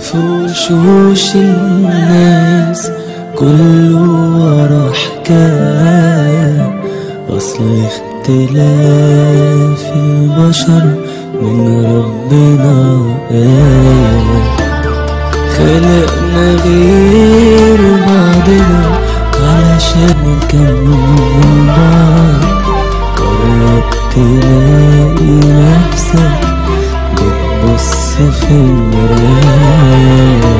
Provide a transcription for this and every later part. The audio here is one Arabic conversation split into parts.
في وشوش الناس كله ورا حكاية، أصل اختلاف البشر من ربنا آية. خلقنا غير بعضنا علشان نكمل بعض. قرب تلاقي نفسك بتبص في المراية.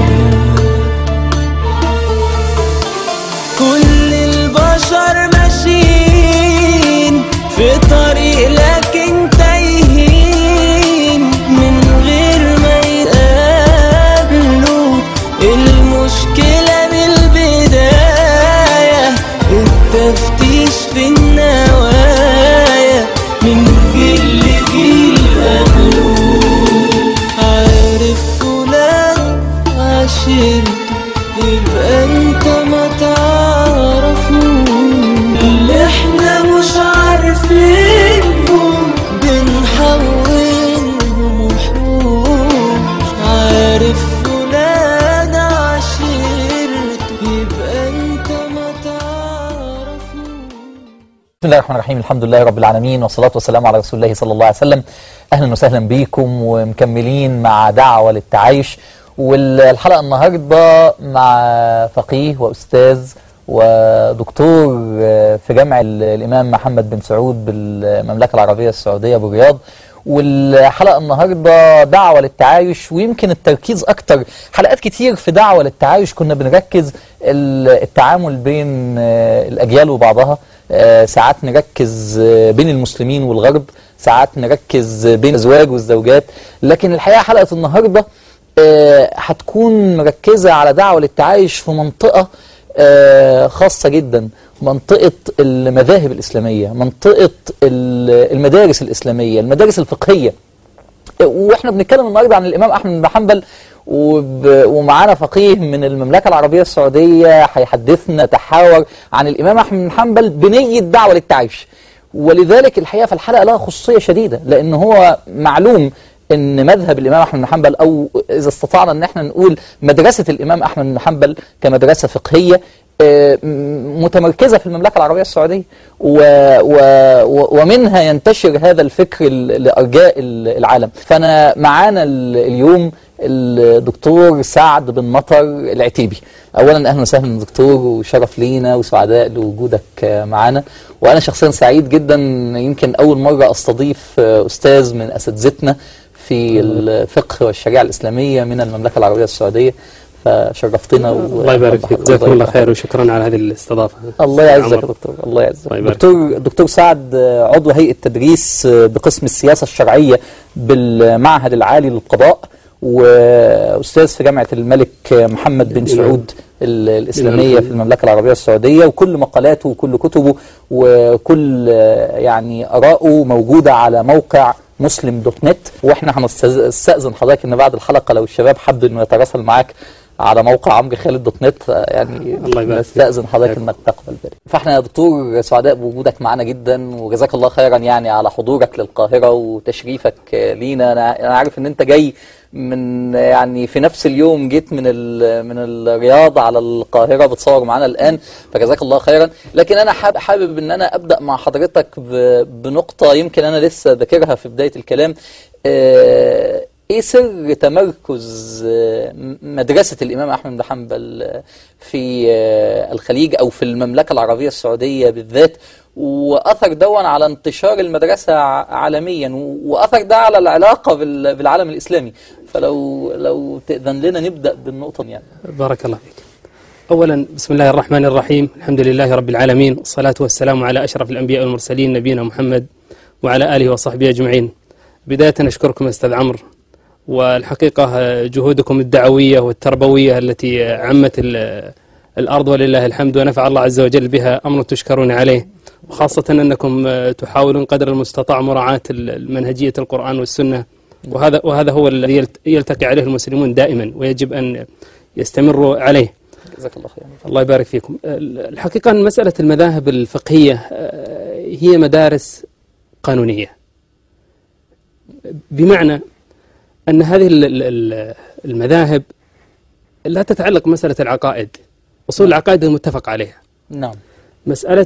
كل البشر ماشيين في طريق لكن تايهين من غير ما يتقابلوا. المشكلة بالبداية التفتيش في النوايا من جيل لجيل قبله. عارف فلان عشرته يبقى انت ما تعرفوش. اللي احنا مش عارفينهم بنحولهم وحوش. عارف فلان عشرته يبقى انت ما تعرفوش. بسم الله الرحمن الرحيم. الحمد لله رب العالمين، والصلاة والسلام على رسول الله صلى الله عليه وسلم. أهلا وسهلا بكم ومكملين مع دعوة للتعايش. والحلقة النهاردة مع فقيه وأستاذ ودكتور في جامع الإمام محمد بن سعود بالمملكة العربية السعودية بالرياض. والحلقة النهاردة دعوة للتعايش، ويمكن التركيز أكتر. حلقات كتير في دعوة للتعايش كنا بنركز التعامل بين الأجيال وبعضها، ساعات نركز بين المسلمين والغرب، ساعات نركز بين الأزواج والزوجات. لكن الحقيقة حلقة النهاردة هتكون مركزة على دعوة للتعايش في منطقة خاصة جدا، منطقة المذاهب الإسلامية، منطقة المدارس الإسلامية، المدارس الفقهية. وإحنا بنتكلم النهاردة عن الإمام أحمد بن حنبل، ومعانا فقيه من المملكة العربية السعودية هيحدثنا تحاور عن الإمام أحمد بن حنبل بنية دعوة للتعايش. ولذلك الحقيقة في الحلقة لها خصوصية شديدة، لأن هو معلوم ان مذهب الامام احمد بن حنبل، او اذا استطعنا ان احنا نقول مدرسة الامام احمد بن حنبل كمدرسة فقهية متمركزة في المملكة العربية السعودية، ومنها ينتشر هذا الفكر لأرجاء العالم. فأنا معانا اليوم الدكتور سعد بن مطر العتيبي. أولا أهلا وسهلا دكتور، وشرف لينا وسعداء لوجودك معانا. وأنا شخصيا سعيد جدا، يمكن أول مرة أستضيف أستاذ من أساتذتنا في الفقه والشريعة الإسلامية من المملكة العربية السعودية، فشرفتنا. الله يبارك فيك، جزاكم الله خير وشكرا على هذه الاستضافة. الله يعزك يا دكتور، الله يعزك. دكتور سعد عضو هيئة تدريس بقسم السياسة الشرعية بالمعهد العالي للقضاء، وأستاذ في جامعة الملك محمد بن سعود الإسلامية في المملكة العربية السعودية. وكل مقالاته وكل كتبه وكل يعني آراءه موجودة على موقع مسلم.net. واحنا هنستأذن حضرتك ان بعد الحلقة لو الشباب حبوا انه يتراسل معاك على موقع عمرو خالد.net، يعني نستأذن حضرتك انك تقبل ذلك. فاحنا يا دكتور سعداء بوجودك معنا جدا، وجزاك الله خيرا يعني على حضورك للقاهرة وتشريفك لينا. انا عارف ان انت جاي من يعني في نفس اليوم جيت من الرياض على القاهرة بتصور معنا الآن، فجزاك الله خيرا. لكن أنا حابب أن أنا أبدأ مع حضرتك بنقطة يمكن أنا لسه ذاكرها في بداية الكلام. إيه سر تمركز مدرسة الإمام أحمد بن حنبل في الخليج أو في المملكة العربية السعودية بالذات، وأثر دون على انتشار المدرسة عالميا، وأثر ده على العلاقة بالعالم الإسلامي؟ فلو تأذن لنا نبدأ بالنقطة يعني. بارك الله فيك. أولا بسم الله الرحمن الرحيم، الحمد لله رب العالمين، والصلاة والسلام على أشرف الأنبياء والمرسلين نبينا محمد وعلى آله وصحبه أجمعين. بداية أشكركم أستاذ عمرو، والحقيقة جهودكم الدعوية والتربوية التي عمت الأرض ولله الحمد، ونفع الله عز وجل بها أمر تشكرون عليه، وخاصة أنكم تحاولون قدر المستطاع مراعاة منهجية القرآن والسنة، وهذا هو الذي يلتقي عليه المسلمون دائما ويجب أن يستمروا عليه. جزاك الله خير. الله يبارك فيكم. الحقيقة أن مسألة المذاهب الفقهية هي مدارس قانونية، بمعنى أن هذه المذاهب لا تتعلق مسألة العقائد. أصول العقائد المتفق عليها. نعم. مسألة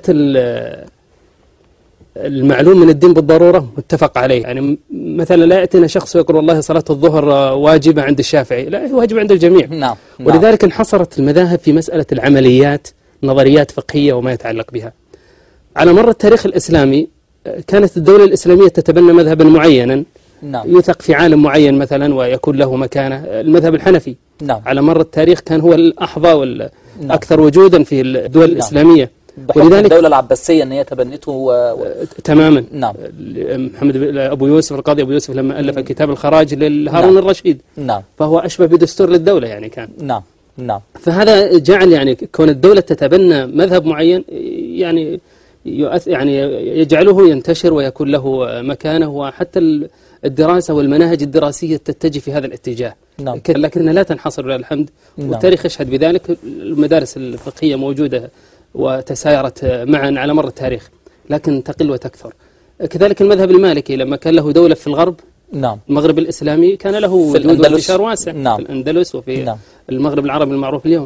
المعلوم من الدين بالضرورة متفق عليه. يعني مثلا لا يأتينا شخص ويقول والله صلاة الظهر واجبة عند الشافعي، لا، هي واجبة عند الجميع. نعم. ولذلك انحصرت المذاهب في مسألة العمليات، نظريات فقهية وما يتعلق بها. على مر التاريخ الإسلامي كانت الدولة الإسلامية تتبنى مذهبا معينا، نعم. يوثق في عالم معين مثلا ويكون له مكانة. المذهب الحنفي نعم. على مر التاريخ كان هو الأحظى والأكثر وجودا في الدول الإسلامية. بحكم الدولة العباسية أن هي تبنته تماما. نعم. محمد أبو يوسف، القاضي أبو يوسف، لما ألف كتاب الخراج لهارون الرشيد، نعم، فهو أشبه بدستور للدولة يعني كان. نعم. نعم. فهذا جعل يعني كون الدولة تتبنى مذهب معين يعني يعني يجعله ينتشر ويكون له مكانه، وحتى الدراسة والمناهج الدراسية تتجه في هذا الاتجاه. نعم. لكنها لا تنحصر لله الحمد. نعم. والتاريخ يشهد بذلك. المدارس الفقهية موجودة وتسايرت معا على مر التاريخ، لكن تقل وتكثر. كذلك المذهب المالكي لما كان له دولة في الغرب، نعم، المغرب الإسلامي، كان له وجود وانتشار واسع. نعم. في الأندلس وفي نعم. المغرب العربي المعروف اليوم.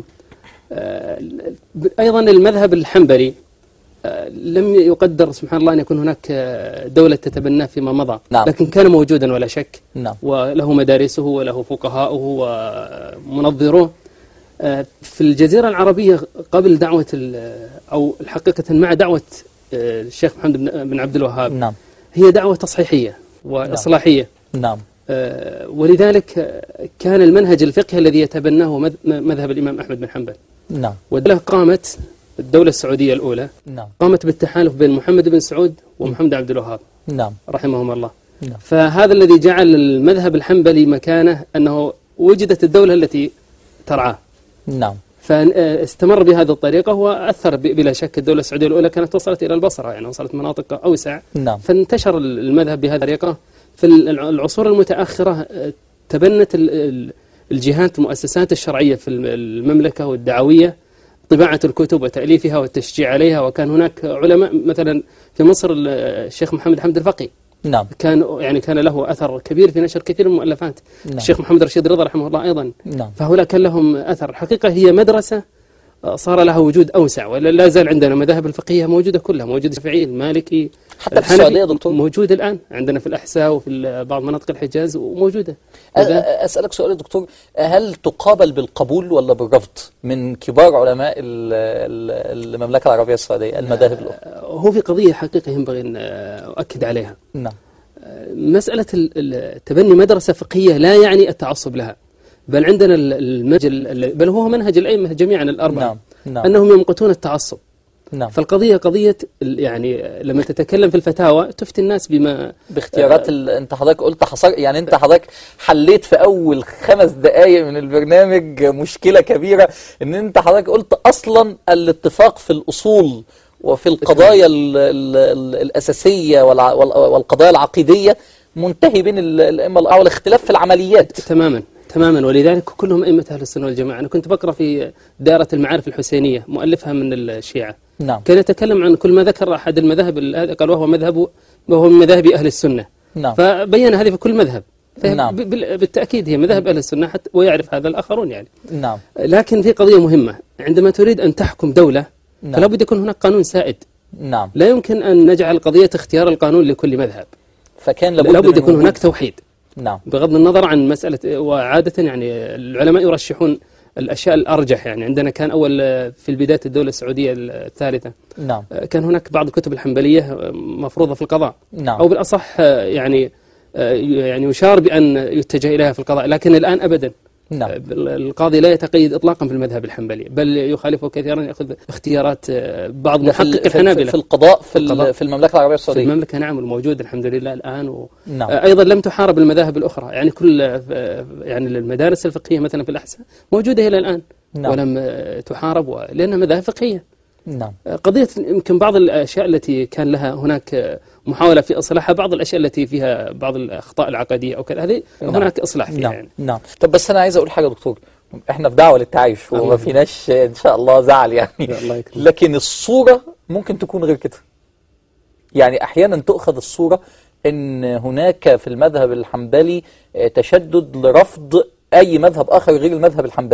أيضا المذهب الحنبلي لم يقدر سبحان الله أن يكون هناك دولة تتبناه فيما مضى. نعم. لكن كان موجودا ولا شك. نعم. وله مدارسه وله فقهاؤه ومنظروه. في الجزيرة العربية قبل دعوة أو الحقيقة مع دعوة الشيخ محمد بن عبد الوهاب، نعم، هي دعوة تصحيحية وإصلاحية. نعم. ولذلك كان المنهج الفقهي الذي يتبناه مذهب الإمام أحمد بن حنبل. نعم. والدولة قامت، الدولة السعودية الأولى، نعم، قامت بالتحالف بين محمد بن سعود ومحمد عبد الوهاب، نعم، رحمهم الله. نعم. فهذا الذي جعل المذهب الحنبلي مكانه أنه وجدت الدولة التي ترعاه. نعم. فاستمر بهذه الطريقة، وأثر بلا شك. الدولة السعودية الأولى كانت وصلت إلى البصرة، يعني وصلت مناطق أوسع. نعم. فانتشر المذهب بهذه الطريقة. في العصور المتأخرة تبنت الجهات المؤسسات الشرعية في المملكة والدعوية طباعة الكتب وتأليفها والتشجيع عليها. وكان هناك علماء مثلا في مصر الشيخ محمد حمد الفقي، نعم، كان له أثر كبير في نشر كثير من المؤلفات. نعم. الشيخ محمد رشيد رضا رحمه الله أيضا. نعم. فهؤلاء كان لهم أثر. حقيقة هي مدرسة صار لها وجود أوسع، ولا زال عندنا مذاهب الفقهية موجودة كلها، موجود الشافعي، المالكي، حتى في السعودية دكتور موجود الآن عندنا في الأحساء وفي بعض مناطق الحجاز وموجودة. أسألك سؤال يا دكتور، هل تقابل بالقبول ولا بالرفض من كبار علماء المملكة العربية السعودية المذاهب الأخرى؟ هو في قضية حقيقة ينبغي أن أؤكد عليها. نعم. مسألة تبني مدرسة فقهية لا يعني التعصب لها، بل عندنا بل هو منهج الأئمة جميعا الأربعة. نعم. نعم. أنهم يمقتون التعصب. نعم. فالقضية قضية يعني لما تتكلم في الفتاوى تفتي الناس بما باختيارات انت حضرتك قلت يعني انت حضرتك حليت في اول 5 دقائق من البرنامج مشكلة كبيرة، ان انت حضرتك قلت اصلا الاتفاق في الاصول وفي القضايا الاساسية والقضايا العقيدية منتهي بين الائمة الاربعة، والاختلاف في العمليات. تماما. ولذلك كلهم أئمة أهل السنة والجماعة. أنا كنت بقرأ في دائرة المعارف الحسينية، مؤلفها من الشيعة. نعم. كان يتكلم عن كل ما ذكر أحد المذاهب، قال وهو من مذاهب أهل السنة. نعم. فبين هذه في كل مذهب. نعم. بالتأكيد هي مذاهب أهل السنة، حتى ويعرف هذا الآخرون يعني. نعم. لكن في قضية مهمة، عندما تريد أن تحكم دولة، نعم، فلا بد يكون هناك قانون سائد. نعم. لا يمكن أن نجعل قضية اختيار القانون لكل مذهب، فكان لابد يكون هناك توحيد. نعم. بغض النظر عن مسألة. وعادة يعني العلماء يرشحون الأشياء الأرجح. يعني عندنا كان أول في البداية الدولة السعودية الثالثة، نعم، كان هناك بعض الكتب الحنبلية مفروضة في القضاء. نعم. أو بالأصح يعني يشار بأن يتجه إليها في القضاء، لكن الآن أبدا. نعم. القاضي لا يتقيد إطلاقا في المذهب الحنبلي، بل يخالفه كثيرا، يأخذ اختيارات بعض محقق الحنابلة في القضاء في المملكة العربية السعودية. في المملكة نعم، الموجود الحمد لله الآن. نعم. أيضا لم تحارب المذاهب الأخرى، يعني كل يعني المدارس الفقهية مثلا في الأحساء موجودة إلى الآن. نعم. ولم تحارب لأنها مذاهب فقهية. نعم. قضية يمكن بعض الأشياء التي كان لها هناك محاولة في إصلاحها، بعض الأشياء التي فيها بعض الأخطاء العقدية أو كذا، هذه نعم. هناك إصلاح فيها. نعم. يعني. نعم. طب بس أنا عايز أقول حاجة دكتور، احنا في دعوة للتعايش وما فيناش إن شاء الله زعل يعني، لكن الصورة ممكن تكون غير كده. يعني أحيانا تؤخذ الصورة إن هناك في المذهب الحنبلي تشدد لرفض أي مذهب آخر غير المذهب الحنبلي،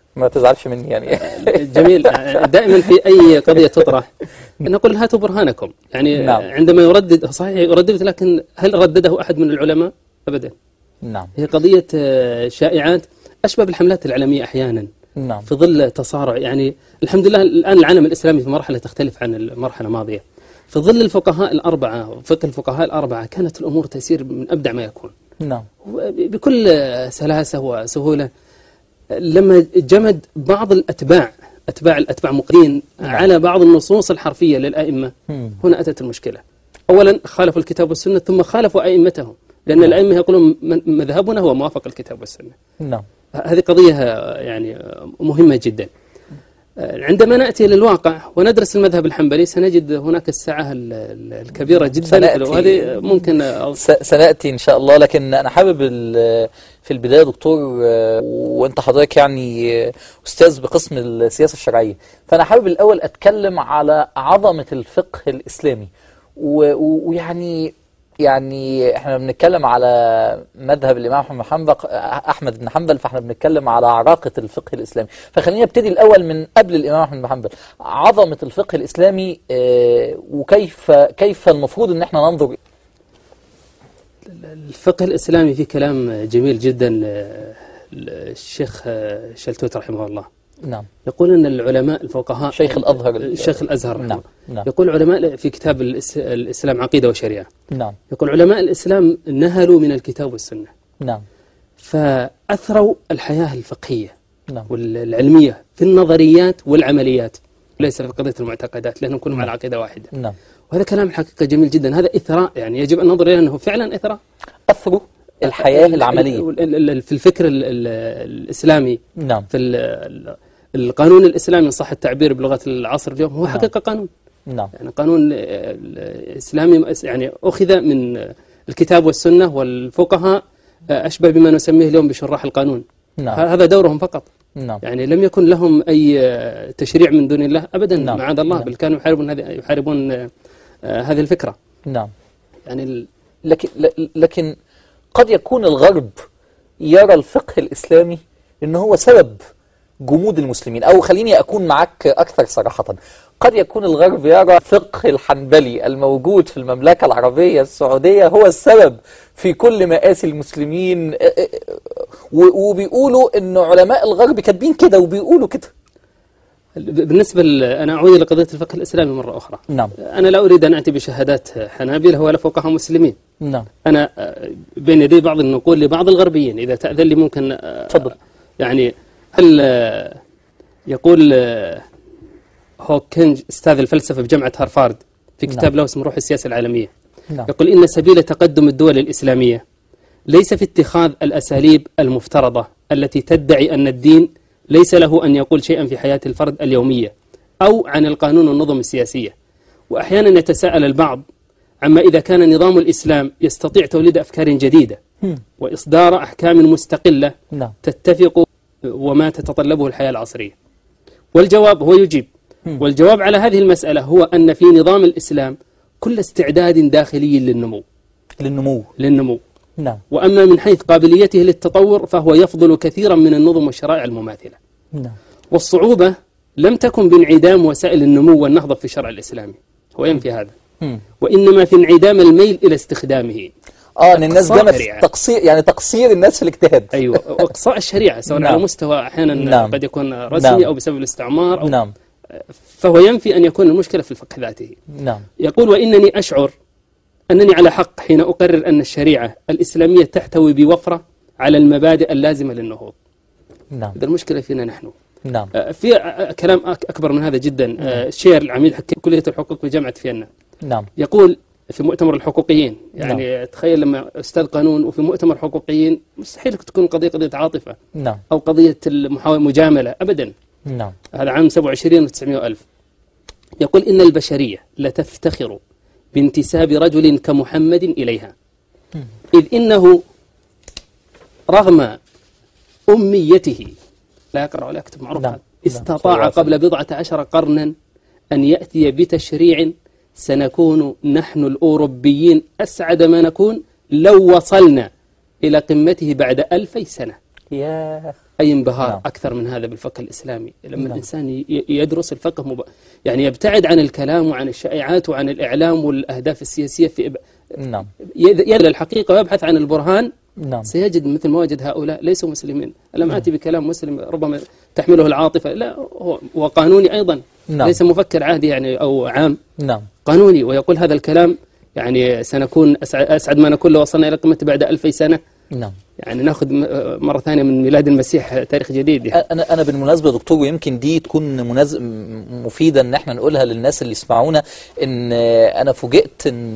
ما تزعلش مني يعني. جميل. دائما في أي قضية تطرح نقول هاتوا برهانكم، يعني نعم. عندما يردد صحيح يردد، لكن هل ردده أحد من العلماء؟ أبدا. نعم. هي قضية شائعات أشبه بالحملات الإعلامية أحيانا نعم. في ظل تصارع. يعني الحمد لله الآن العالم الإسلامي في مرحلة تختلف عن المرحلة الماضية. في ظل الفقهاء الأربعة، فقه الفقهاء الأربعة، كانت الأمور تسير من أبدع ما يكون. نعم. بكل سلاسة وسهولة. لما جمد بعض الأتباع مقرين على بعض النصوص الحرفية للأئمة، هنا أتت المشكلة. أولا خالفوا الكتاب والسنة، ثم خالفوا أئمتهم، لأن الأئمة يقولون مذهبنا هو موافق الكتاب والسنة. نعم. هذه قضية يعني مهمة جدا. عندما نأتي للواقع وندرس المذهب الحنبلي سنجد هناك السعة الكبيرة جدا، وهذه ممكن سنأتي إن شاء الله. لكن أنا حابب في البداية دكتور، وأنت حضرتك يعني أستاذ بقسم السياسة الشرعية، فأنا حابب الأول أتكلم على عظمة الفقه الإسلامي. ويعني احنا بنتكلم على مذهب الإمام أحمد بن حنبل، فاحنا بنتكلم على عراقة الفقه الإسلامي. فخلينا نبتدي الأول من قبل الإمام أحمد بن حنبل، عظمة الفقه الإسلامي، وكيف المفروض ان احنا ننظر. الفقه الإسلامي فيه كلام جميل جدا الشيخ شلتوت رحمه الله. نعم. يقول أن العلماء الفقهاء، شيخ الأزهر نعم. نعم. يقول علماء في كتاب الإسلام عقيدة وشريعة، نعم، يقول علماء الإسلام نهلوا من الكتاب والسنة، نعم، فأثروا الحياة الفقهية، نعم، والعلمية في النظريات والعمليات، ليس في قضية المعتقدات، لأنهم كلهم على عقيدة واحدة. نعم. وهذا كلام الحقيقة جميل جدا. هذا إثراء، يعني يجب أن ننظر إلى أنه فعلا إثراء، أثروا الحياة العملية في الفكر الإسلامي. نعم. في القانون الإسلامي إن صح التعبير بلغة العصر اليوم هو حقيقة قانون. نعم. يعني قانون الإسلامي يعني أخذ من الكتاب والسنة، والفقهاء أشبه بما نسميه اليوم بشراح القانون. نعم. هذا دورهم فقط. نعم. يعني لم يكن لهم أي تشريع من دون الله أبدا. نعم. معاذ الله. نعم. بل كانوا يحاربون هذه الفكرة. نعم. يعني لكن قد يكون الغرب يرى الفقه الإسلامي إنه هو سبب جمود المسلمين، أو خليني أكون معك أكثر صراحة، قد يكون الغرب يرى فقه الحنبلي الموجود في المملكة العربية السعودية هو السبب في كل مآسي المسلمين، وبيقولوا إن علماء الغرب كاتبين كده وبيقولوا كده. بالنسبة أنا أعود لقضية الفقه الإسلامي مرة أخرى. نعم. أنا لا أريد أن أتي بشهادات حنابلة ولا فقهاء مسلمين. نعم. أنا بين يدي بعض النقول لبعض الغربيين، إذا تأذن لي ممكن. تفضل. يعني هل يقول هوكينج أستاذ الفلسفة بجامعة هارفارد في كتاب له اسمه روح السياسة العالمية. نعم. يقول إن سبيل تقدم الدول الإسلامية ليس في اتخاذ الأساليب المفترضة التي تدعي أن الدين ليس له أن يقول شيئا في حياة الفرد اليومية أو عن القانون والنظم السياسية. وأحيانا يتساءل البعض عما إذا كان نظام الإسلام يستطيع توليد أفكار جديدة وإصدار أحكام مستقلة تتفق وما تتطلبه الحياة العصرية. والجواب هو يجيب، والجواب على هذه المسألة هو أن في نظام الإسلام كل استعداد داخلي للنمو. نعم. وأما من حيث قابليته للتطور فهو يفضل كثيرا من النظم والشرائع المماثلة. نعم. والصعوبة لم تكن بانعدام وسائل النمو والنهضة في الشرع الإسلامي، هو ينفي هذا، وإنما في انعدام الميل إلى استخدامه. أن الناس جنت تقصير، يعني تقصير الناس في الاجتهاد. أيوة، وإقصاء الشريعة سواء على مستوى أحيانا قد يكون رسمي أو بسبب الاستعمار أو فهو ينفي أن يكون المشكلة في الفقه ذاته. يقول وإنني أشعر أنني على حق حين أقرر أن الشريعة الإسلامية تحتوي بوفرة على المبادئ اللازمة للنهوض. هذا المشكلة فينا نحن. في كلام أكبر من هذا جدا. شير العميد حكيم كلية الحقوق بجامعة فيينا يقول في مؤتمر الحقوقيين، يعني تخيل لما أستاذ قانون وفي مؤتمر حقوقيين مستحيل تكون قضية عاطفة أو قضية مجاملة أبدا. هذا عام 27 و900 ألف. يقول إن البشرية لتفتخر بانتساب رجل كمحمد إليها، إذ إنه رغم أميته لا يقرأ ولا يكتب، معروف، استطاع قبل 14 قرنا أن يأتي بتشريع سنكون نحن الأوروبيين أسعد ما نكون لو وصلنا إلى قمته بعد 2000 سنة. أي انبهار نعم. أكثر من هذا بالفقه الإسلامي لما الإنسان يدرس الفقه يعني يبتعد عن الكلام وعن الشائعات وعن الإعلام والأهداف السياسية في نعم. يدل الحقيقة ويبحث عن البرهان. نعم. سيجد مثل ما وجد هؤلاء ليسوا مسلمين. لم آتي بكلام مسلم ربما تحمله العاطفة، لا، هو قانوني أيضا. نعم. ليس مفكر عادي يعني أو عام، نعم. قانوني، ويقول هذا الكلام يعني سنكون أسعد ما نكون لو وصلنا إلى قمة بعد 2000 سنة. نعم. يعني ناخذ مرة ثانية من ميلاد المسيح تاريخ جديد يعني. أنا بالمناسبة دكتور، ويمكن دي تكون مفيدة إن احنا نقولها للناس اللي يسمعونا، إن أنا فوجئت إن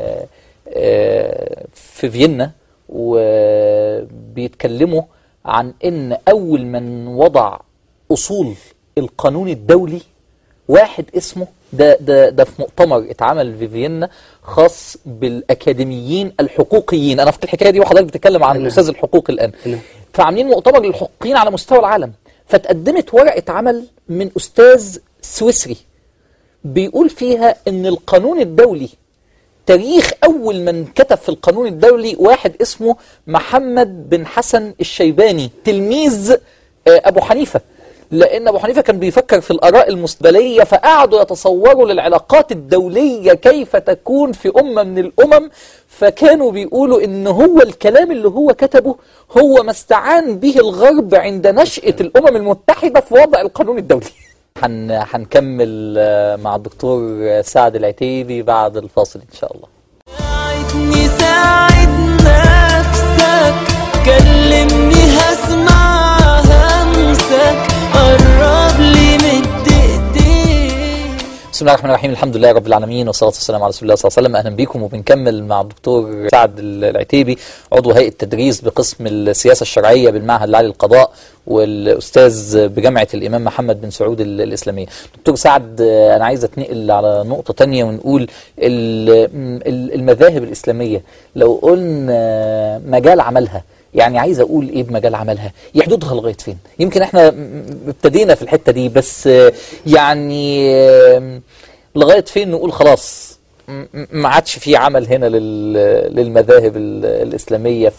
في فيينا وبيتكلموا عن إن أول من وضع أصول القانون الدولي واحد اسمه ده في مؤتمر اتعمل في فيينا خاص بالأكاديميين الحقوقيين. أنا في الحكاية دي وحضرتك بتتكلم عن أستاذ الحقوق الآن. فعاملين مؤتمر للحقوقيين على مستوى العالم، فتقدمت ورقة عمل من أستاذ سويسري بيقول فيها إن القانون الدولي تاريخ أول من كتب في القانون الدولي واحد اسمه محمد بن حسن الشيباني، تلميذ أبو حنيفة، لأن أبو حنيفة كان بيفكر في الآراء المستقبلية، فقعدوا يتصوروا للعلاقات الدولية كيف تكون في أمة من الأمم، فكانوا بيقولوا إن هو الكلام اللي هو كتبه هو ما استعان به الغرب عند نشأة الأمم المتحدة في وضع القانون الدولي. هنكمل مع الدكتور سعد العتيبي بعد الفاصل إن شاء الله. ساعدني ساعد نفسك، كلمني هسمع همسك، قرب لي من ايديك. بسم الله الرحمن الرحيم، الحمد لله رب العالمين، والصلاة والسلام على رسول الله صلى الله عليه وسلم. أهلا بكم، وبنكمل مع الدكتور سعد العتيبي، عضو هيئة التدريس بقسم السياسة الشرعية بالمعهد العالي للقضاء، والأستاذ بجامعة الإمام محمد بن سعود الإسلامية. دكتور سعد، أنا عايز أتنقل على نقطة تانية ونقول المذاهب الإسلامية لو قلنا مجال عملها، يعني عايز أقول إيه بمجال عملها؟ يحدودها لغاية فين؟ يمكن إحنا ابتدينا في الحتة دي، بس يعني لغاية فين نقول خلاص ما عادش في عمل هنا للمذاهب الإسلامية؟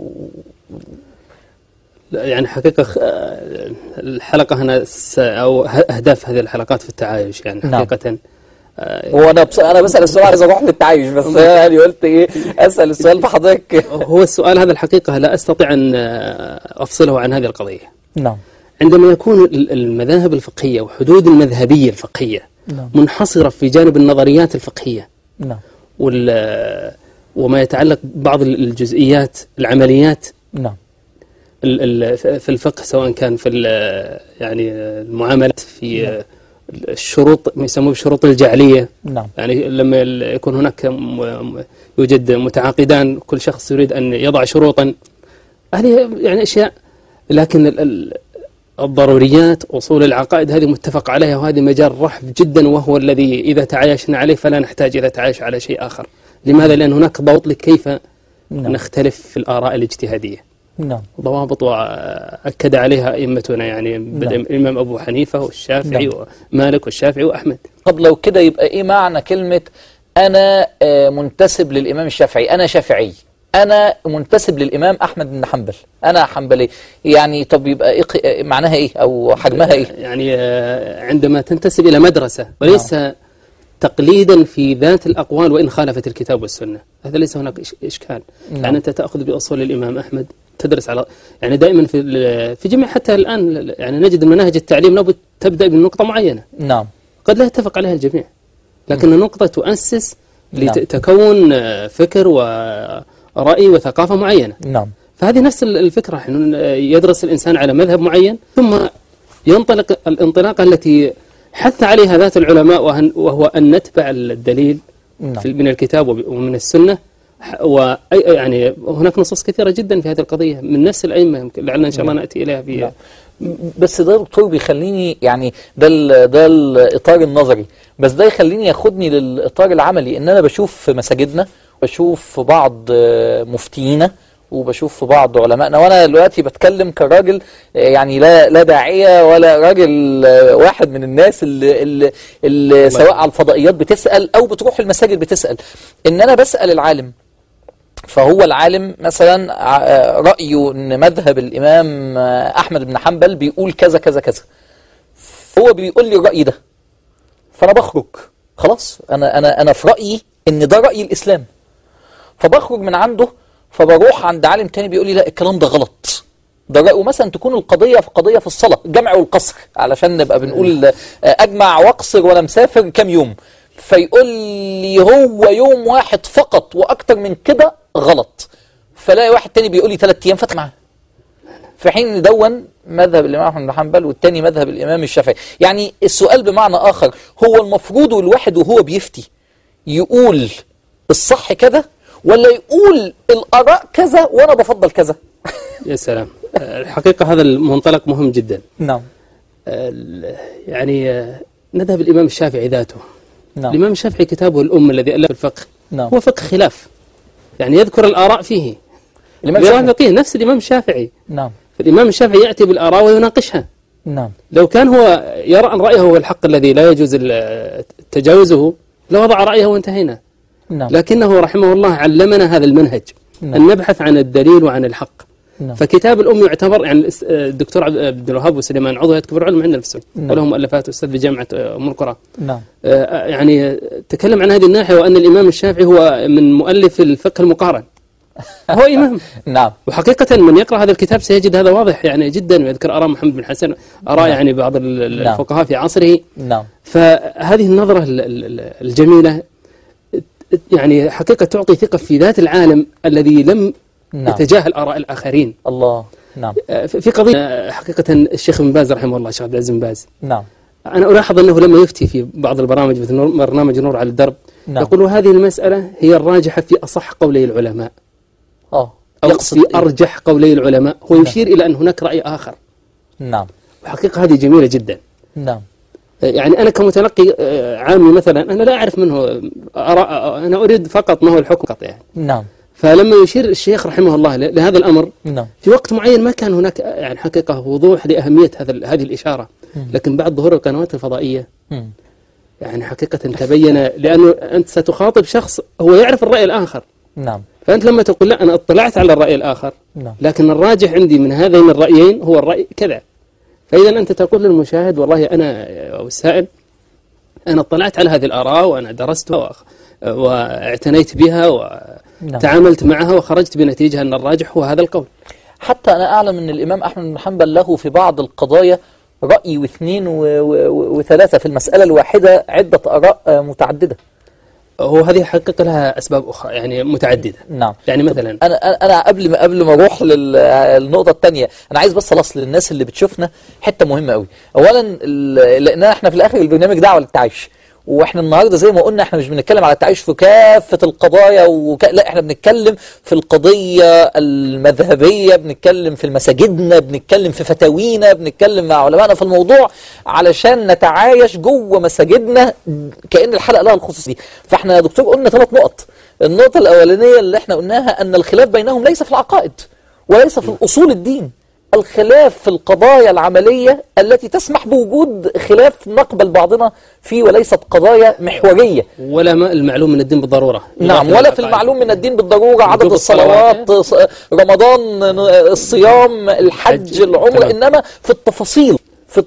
يعني حقيقة الحلقة هنا أو أهداف هذه الحلقات في التعايش يعني حقيقة. نعم. هو أنا بسأل السؤال، عايز أروح للتعايش، بس يعني قلت إيه أسأل السؤال فحضرتك. هو السؤال هذا الحقيقة لا أستطيع أن أفصله عن هذه القضية. نعم. عندما يكون المذاهب الفقهية وحدود المذهبية الفقهية نعم. منحصرة في جانب النظريات الفقهية، نعم. وما يتعلق ببعض الجزئيات العمليات، نعم، في الفقه، سواء كان في يعني المعاملات، في الشروط ما يسموه بالشروط الجعلية. نعم. يعني لما يكون هناك يوجد متعاقدان، كل شخص يريد أن يضع شروطا، هذه يعني أشياء، لكن الضروريات أصول العقائد هذه متفق عليها، وهذه مجال رحب جدا، وهو الذي إذا تعايشنا عليه فلا نحتاج إلى تعايش على شيء آخر. لماذا؟ لأن هناك ضوابط لكيف نختلف في الآراء الاجتهادية. نعم. ضوابط وأكد عليها أئمتنا، يعني بدء الإمام أبو حنيفة والشافعي ومالك والشافعي وأحمد. طب لو كده يبقى إيه معنى كلمة أنا منتسب للإمام الشافعي، أنا شافعي، أنا منتسب للإمام أحمد بن حنبل، أنا حنبلي؟ يعني طب يبقى إيه معناها إيه أو حجمها إيه؟ يعني عندما تنتسب إلى مدرسة وليس تقليدا في ذات الأقوال وإن خالفت الكتاب والسنة، هذا ليس هناك إشكال. يعني أنت تأخذ بأصول الإمام أحمد، تدرس على يعني دائما في جميع، حتى الآن يعني نجد مناهج التعليم لابد تبدأ بنقطة معينة. نعم. قد لا يتفق عليها الجميع، لكن النقطة تؤسس لتكون فكر ورأي وثقافة معينة. نعم. فهذه نفس الفكرة، يدرس الإنسان على مذهب معين، ثم ينطلق الانطلاقة التي حث عليها ذات العلماء، وهو أن نتبع الدليل من الكتاب ومن السنة. ويعني هناك نصوص كثيرة جدا في هذه القضية من نفس الأئمة، يمكن لعلنا إن شاء الله نأتي إليها في. بس ده دكتور بيخليني يعني ده الإطار النظري، بس ده يخليني ياخدني للإطار العملي، إن أنا بشوف في مساجدنا، بشوف في بعض مفتينا، وبشوف في بعض علمائنا، وانا دلوقتي بتكلم كراجل يعني لا داعية ولا راجل، واحد من الناس اللي سواء على الفضائيات بتسأل او بتروح المساجد بتسأل، ان انا بسأل العالم فهو العالم مثلا رأيه ان مذهب الامام احمد بن حنبل بيقول كذا كذا كذا، هو بيقول لي الرأي ده، فانا بخرج خلاص، انا في رأيي ان ده رأي الاسلام، فبخرج من عنده فبروح عند عالم تاني بيقول لي لا الكلام ده غلط، ده رأيه مثلا تكون القضية في قضية في الصلاة، الجمع والقصر، علشان نبقى بنقول اجمع واقصر وانا مسافر كام يوم، فيقول لي هو يوم واحد فقط واكتر من كده غلط، فلاقي واحد تاني بيقول لي 3 ايام فات معاه، في حين ان دون مذهب الامام احمد بن حنبل والتاني مذهب الامام الشافعي. يعني السؤال بمعنى اخر، هو المفروض الواحد وهو بيفتي يقول الصح كذا ولا يقول الاراء كذا وانا بفضل كذا؟ يا سلام، الحقيقة هذا المنطلق مهم جدا. نعم. يعني نذهب الإمام الشافعي ذاته. نعم. الإمام الشافعي كتابه الأم الذي ألف الفقه، نعم. هو فقه خلاف، يعني يذكر الآراء فيه الإمام نفس الإمام الشافعي. نعم. فالإمام الشافعي يأتي بالآراء ويناقشها. نعم. لو كان هو يرى أن رأيه هو الحق الذي لا يجوز تجاوزه لوضع رأيه وانتهينا. نعم. لكنه رحمه الله علمنا هذا المنهج، نعم. أن نبحث عن الدليل وعن الحق. نعم. فكتاب الأم يعتبر، يعني الدكتور عبد الوهاب وسليمان عضو هيئة كبار العلماء عندنا في السعودية، نعم. ولهم مؤلفات، أستاذ في جامعة أم القرى. نعم. يعني تكلم عن هذه الناحية، وأن الإمام الشافعي هو من مؤلف الفقه المقارن، هو إمام. نعم. وحقيقة من يقرأ هذا الكتاب سيجد هذا واضح يعني جدا، ويذكر آراء محمد بن حسن، آراء يعني بعض الفقهاء في عصره. نعم. فهذه النظرة الجميلة يعني حقيقة تعطي ثقة في ذات العالم الذي لم يتجاهل آراء الآخرين. الله. نعم. في قضية حقيقة الشيخ بن باز رحمه الله، الشيخ عبد العزيز بن باز، نعم، أنا ألاحظ أنه لما يفتي في بعض البرامج مثل برنامج نور على الدرب، نعم، يقول هذه المسألة هي الراجحة في أصح قولي العلماء، أو في أرجح قولي العلماء، هو يشير إلى أن هناك رأي آخر. نعم. وحقيقة هذه جميلة جدا. نعم. يعني أنا كمتلقي عامي مثلا أنا لا أعرف منه آراء، أنا أريد فقط ما هو الحكم قط يعني. نعم. فلما يشير الشيخ رحمه الله لهذا الأمر، نعم، في وقت معين ما كان هناك يعني حقيقة وضوح لأهمية هذه الإشارة، لكن بعد ظهور القنوات الفضائية يعني حقيقة تبين، لأنه أنت ستخاطب شخص هو يعرف الرأي الآخر. نعم. فأنت لما تقول لا أنا اطلعت على الرأي الآخر، نعم، لكن الراجح عندي من هذين الرأيين هو الرأي كذا، فإذا أنت تقول للمشاهد والله أنا أو السائل أنا اطلعت على هذه الآراء وأنا درستها واعتنيت بها وتعاملت معها وخرجت بنتيجة أن الراجح هو هذا القول. حتى أنا أعلم أن الإمام أحمد بن حنبل له في بعض القضايا رأي واثنين وثلاثة في المسألة الواحدة، عدة آراء متعددة. هو هذه حقيقة لها أسباب أخرى يعني متعددة. نعم. يعني مثلا أنا قبل ما أروح للنقطة الثانية، أنا عايز بس أصل للناس اللي بتشوفنا حتة مهمة قوي. أولا لأن إحنا في الآخر البرنامج دعوة للتعايش، واحنا النهارده زي ما قلنا احنا مش بنتكلم على التعايش في كافة القضايا لا، احنا بنتكلم في القضية المذهبية، بنتكلم في مساجدنا، بنتكلم في فتاوينا، بنتكلم مع علمائنا في الموضوع علشان نتعايش جوه مساجدنا، كأن الحلقة لها الخصوص دي. فاحنا يا دكتور قلنا 3 نقط. النقطة الأولانية اللي احنا قلناها أن الخلاف بينهم ليس في العقائد وليس في الأصول الدين، الخلاف في القضايا العملية التي تسمح بوجود خلاف نقبل بعضنا فيه، وليست قضايا محورية. ولا المعلوم من الدين بالضرورة. نعم، ولا في المعلوم من الدين بالضرورة عدد الصلوات، رمضان، الصيام، الحج، العمر، إنما في التفاصيل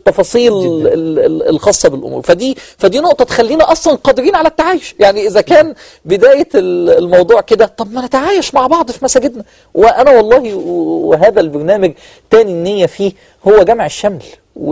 الخاصة بالأمور. فدي نقطة تخلينا أصلا قادرين على التعايش. يعني إذا كان بداية الموضوع كده، طب ما نتعايش مع بعض في مساجدنا. وأنا والله وهذا البرنامج تاني النية فيه هو جمع الشمل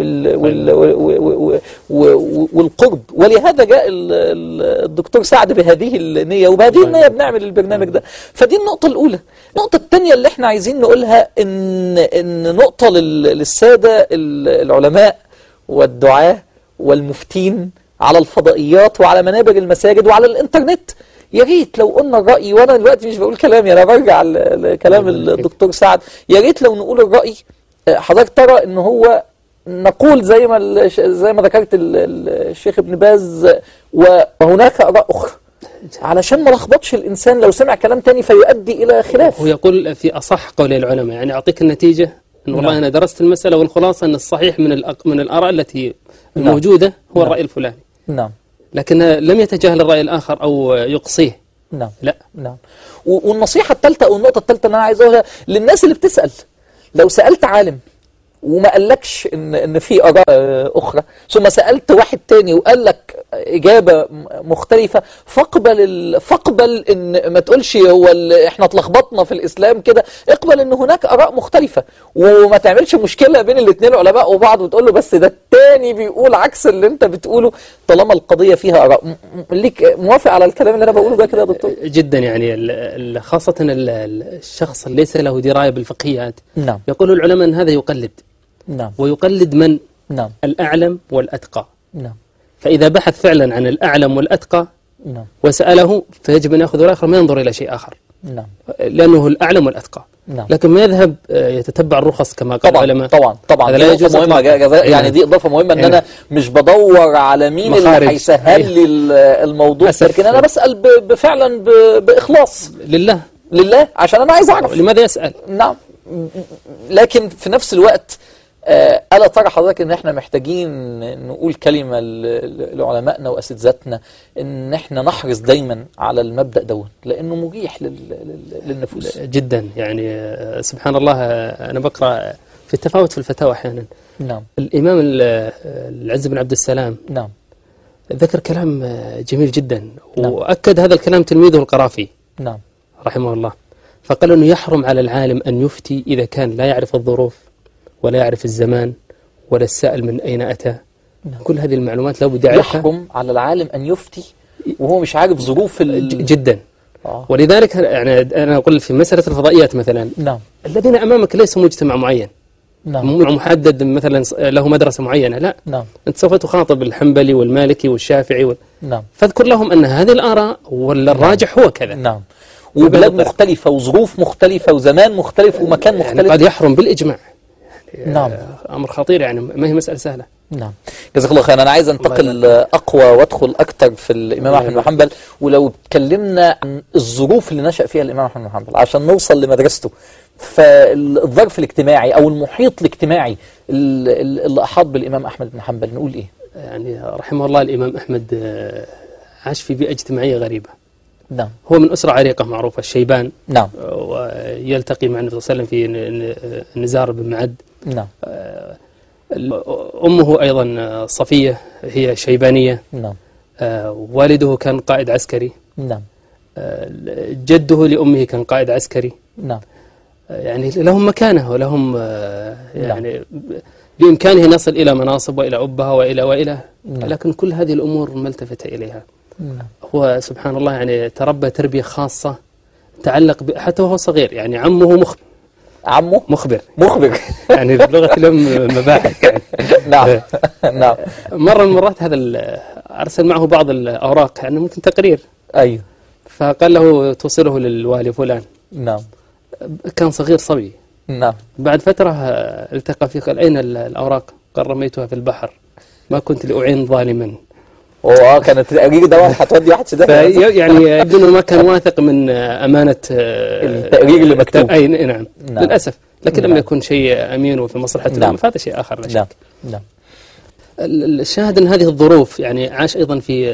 والقرب، ولهذا جاء الدكتور سعد بهذه النية، وبهذه النية بنعمل البرنامج ده. فدي النقطة الأولى. النقطة الثانية اللي احنا عايزين نقولها إن نقطة للسادة العلماء والدعاة والمفتين على الفضائيات وعلى منابر المساجد وعلى الإنترنت، يا ريت لو قلنا الرأي، وأنا دلوقتي مش بقول كلامي، أنا برجع لكلام الدكتور سعد، يا ريت لو نقول الرأي. حضرتك ترى إن هو نقول زي ما ذكرت الشيخ ابن باز، وهناك آراء أخرى، علشان ما لخبطش الإنسان لو سمع كلام تاني فيؤدي إلى خلاف. ويقول في أصح قول العلماء، يعني أعطيك النتيجة إن والله أنا درست المسألة والخلاصة أن الصحيح من الآراء التي الموجودة هو الرأي الفلاني. نعم. لكن لم يتجاهل الرأي الآخر أو يقصيه. نعم لا. نعم. والنصيحة الثالثة أو النقطة الثالثة اللي أنا عايز أقولها للناس اللي بتسأل، لو سألت عالم وما قالكش إن في آراء أخرى، ثم سألت واحد تاني وقال لك إجابة مختلفة، فاقبل إن ما تقولش هو إحنا اتلخبطنا في الإسلام كده، اقبل إن هناك آراء مختلفة، وما تعملش مشكلة بين الاثنين العلماء وبعض وتقول له بس ده التاني بيقول عكس اللي أنت بتقوله، طالما القضية فيها آراء. ليك موافق على الكلام اللي أنا بقوله ده كده يا دكتور؟ جدا، يعني خاصة الشخص اللي ليس له دراية بالفقهيات. نعم. يقول العلماء أن هذا يقلد. نعم. ويقلد من؟ نعم. الأعلم والأتقى. نعم. فإذا بحث فعلا عن الأعلم والأتقى نعم. وسأله فيجب أن يأخذ الآخر، ما ينظر إلى شيء آخر. نعم. لأنه الأعلم والأتقى. نعم. لكن ما يذهب يتتبع الرخص كما قال العلماء. طبعا هذا دي لا نقطة يجوز مهمة، يعني دي إضافة مهمة إن أنا مش بدور على مين اللي هيسهل لي الموضوع، لكن أنا بسأل فعلا بإخلاص لله عشان أنا عايز أعرف لماذا يسأل. نعم. لكن في نفس الوقت ألا ترى حضرتك إن إحنا محتاجين نقول كلمة لعلمائنا وأساتذتنا إن إحنا نحرص دايما على المبدأ دوت، لأنه مريح للنفوس جدا. يعني سبحان الله، أنا بقرأ في التفاوت في الفتاوى أحيانا. نعم. الإمام العز بن عبد السلام نعم ذكر كلام جميل جدا. نعم. وأكد هذا الكلام تلميذه القرافي نعم رحمه الله، فقال أنه يحرم على العالم أن يفتي إذا كان لا يعرف الظروف ولا يعرف الزمان ولا السائل من أين أتى. نعم. كل هذه المعلومات لابد يعرفها. يحرم على العالم أن يفتي وهو مش عارف ظروف جدا. ولذلك يعني أنا أقول في مسألة الفضائيات مثلا، نعم. الذين أمامك ليسوا مجتمع معين، نعم. مجتمع محدد مثلا له مدرسة معينة، لا. نعم. أنت سوف تخاطب الحنبلي والمالكي والشافعي نعم. فاذكر لهم أن هذه الآراء ولا الراجح هو كذا. نعم. وبلاد مختلفة وظروف مختلفة وزمان مختلف ومكان مختلف، يعني قد يحرم بالإجماع. نعم. أمر خطير، يعني ما هي مسألة سهلة. نعم. جزاك الله خير. أنا عايز أنتقل أقوى وأدخل أكثر في الإمام أحمد بن حنبل، ولو اتكلمنا عن الظروف اللي نشأ فيها الإمام أحمد بن حنبل عشان نوصل لمدرسته، فالظرف الاجتماعي أو المحيط الاجتماعي اللي أحاط بالإمام أحمد بن حنبل نقول إيه؟ يعني رحمه الله الإمام أحمد عاش في بيئة اجتماعية غريبة. نعم. هو من أسرة عريقة معروفة، الشيبان. نعم. ويلتقي مع النبي صلى الله عليه وسلم في نزار بن معد. نعم. أمه أيضا صفية هي شيبانية. نعم. والده كان قائد عسكري. نعم. جده لأمه كان قائد عسكري. نعم. يعني لهم مكانه ولهم يعني بإمكانه أن يصل إلى مناصب وإلى أبها وإلى نعم. لكن كل هذه الأمور ما التفت إليها. نعم. هو سبحان الله يعني تربى تربية خاصة تعلق حتى وهو صغير. يعني عمه مخبر يعني بلغة الأم مباحث يعني. نعم. نعم. مرة من المرات هذا أرسل معه بعض الأوراق يعني ممكن تقرير. أيوه. فقال له توصله للوالي فلان. نعم. كان صغير صبي. نعم. بعد فترة التقى فيه، قال أين الأوراق؟ قال رميتها في البحر، ما كنت لأعين ظالما. كانت التقرير ده هتودي واحد سداد يعني يبدو انه ما كان واثق من امانه التقرير اللي مكتوب. اي نعم. للاسف. لكن لما يكون شيء امين وفي مصلحه الامه فهذا شيء اخر لا شك. نعم. الشاهد ان هذه الظروف يعني عاش ايضا في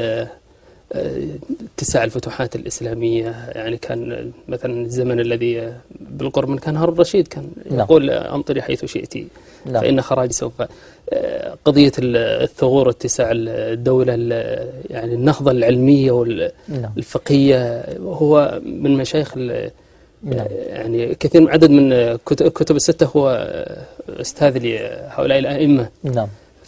اتساع الفتوحات الاسلاميه. يعني كان مثلا الزمن الذي بالقرب من كان هارون الرشيد كان يقول امطري حيث شئت فإن خراجي سوف. قضية الثغور، اتساع الدولة، يعني النهضة العلمية والفقهية. هو من مشايخ يعني كثير من عدد من كتب الستة هو أستاذ لهؤلاء الأئمة. نعم.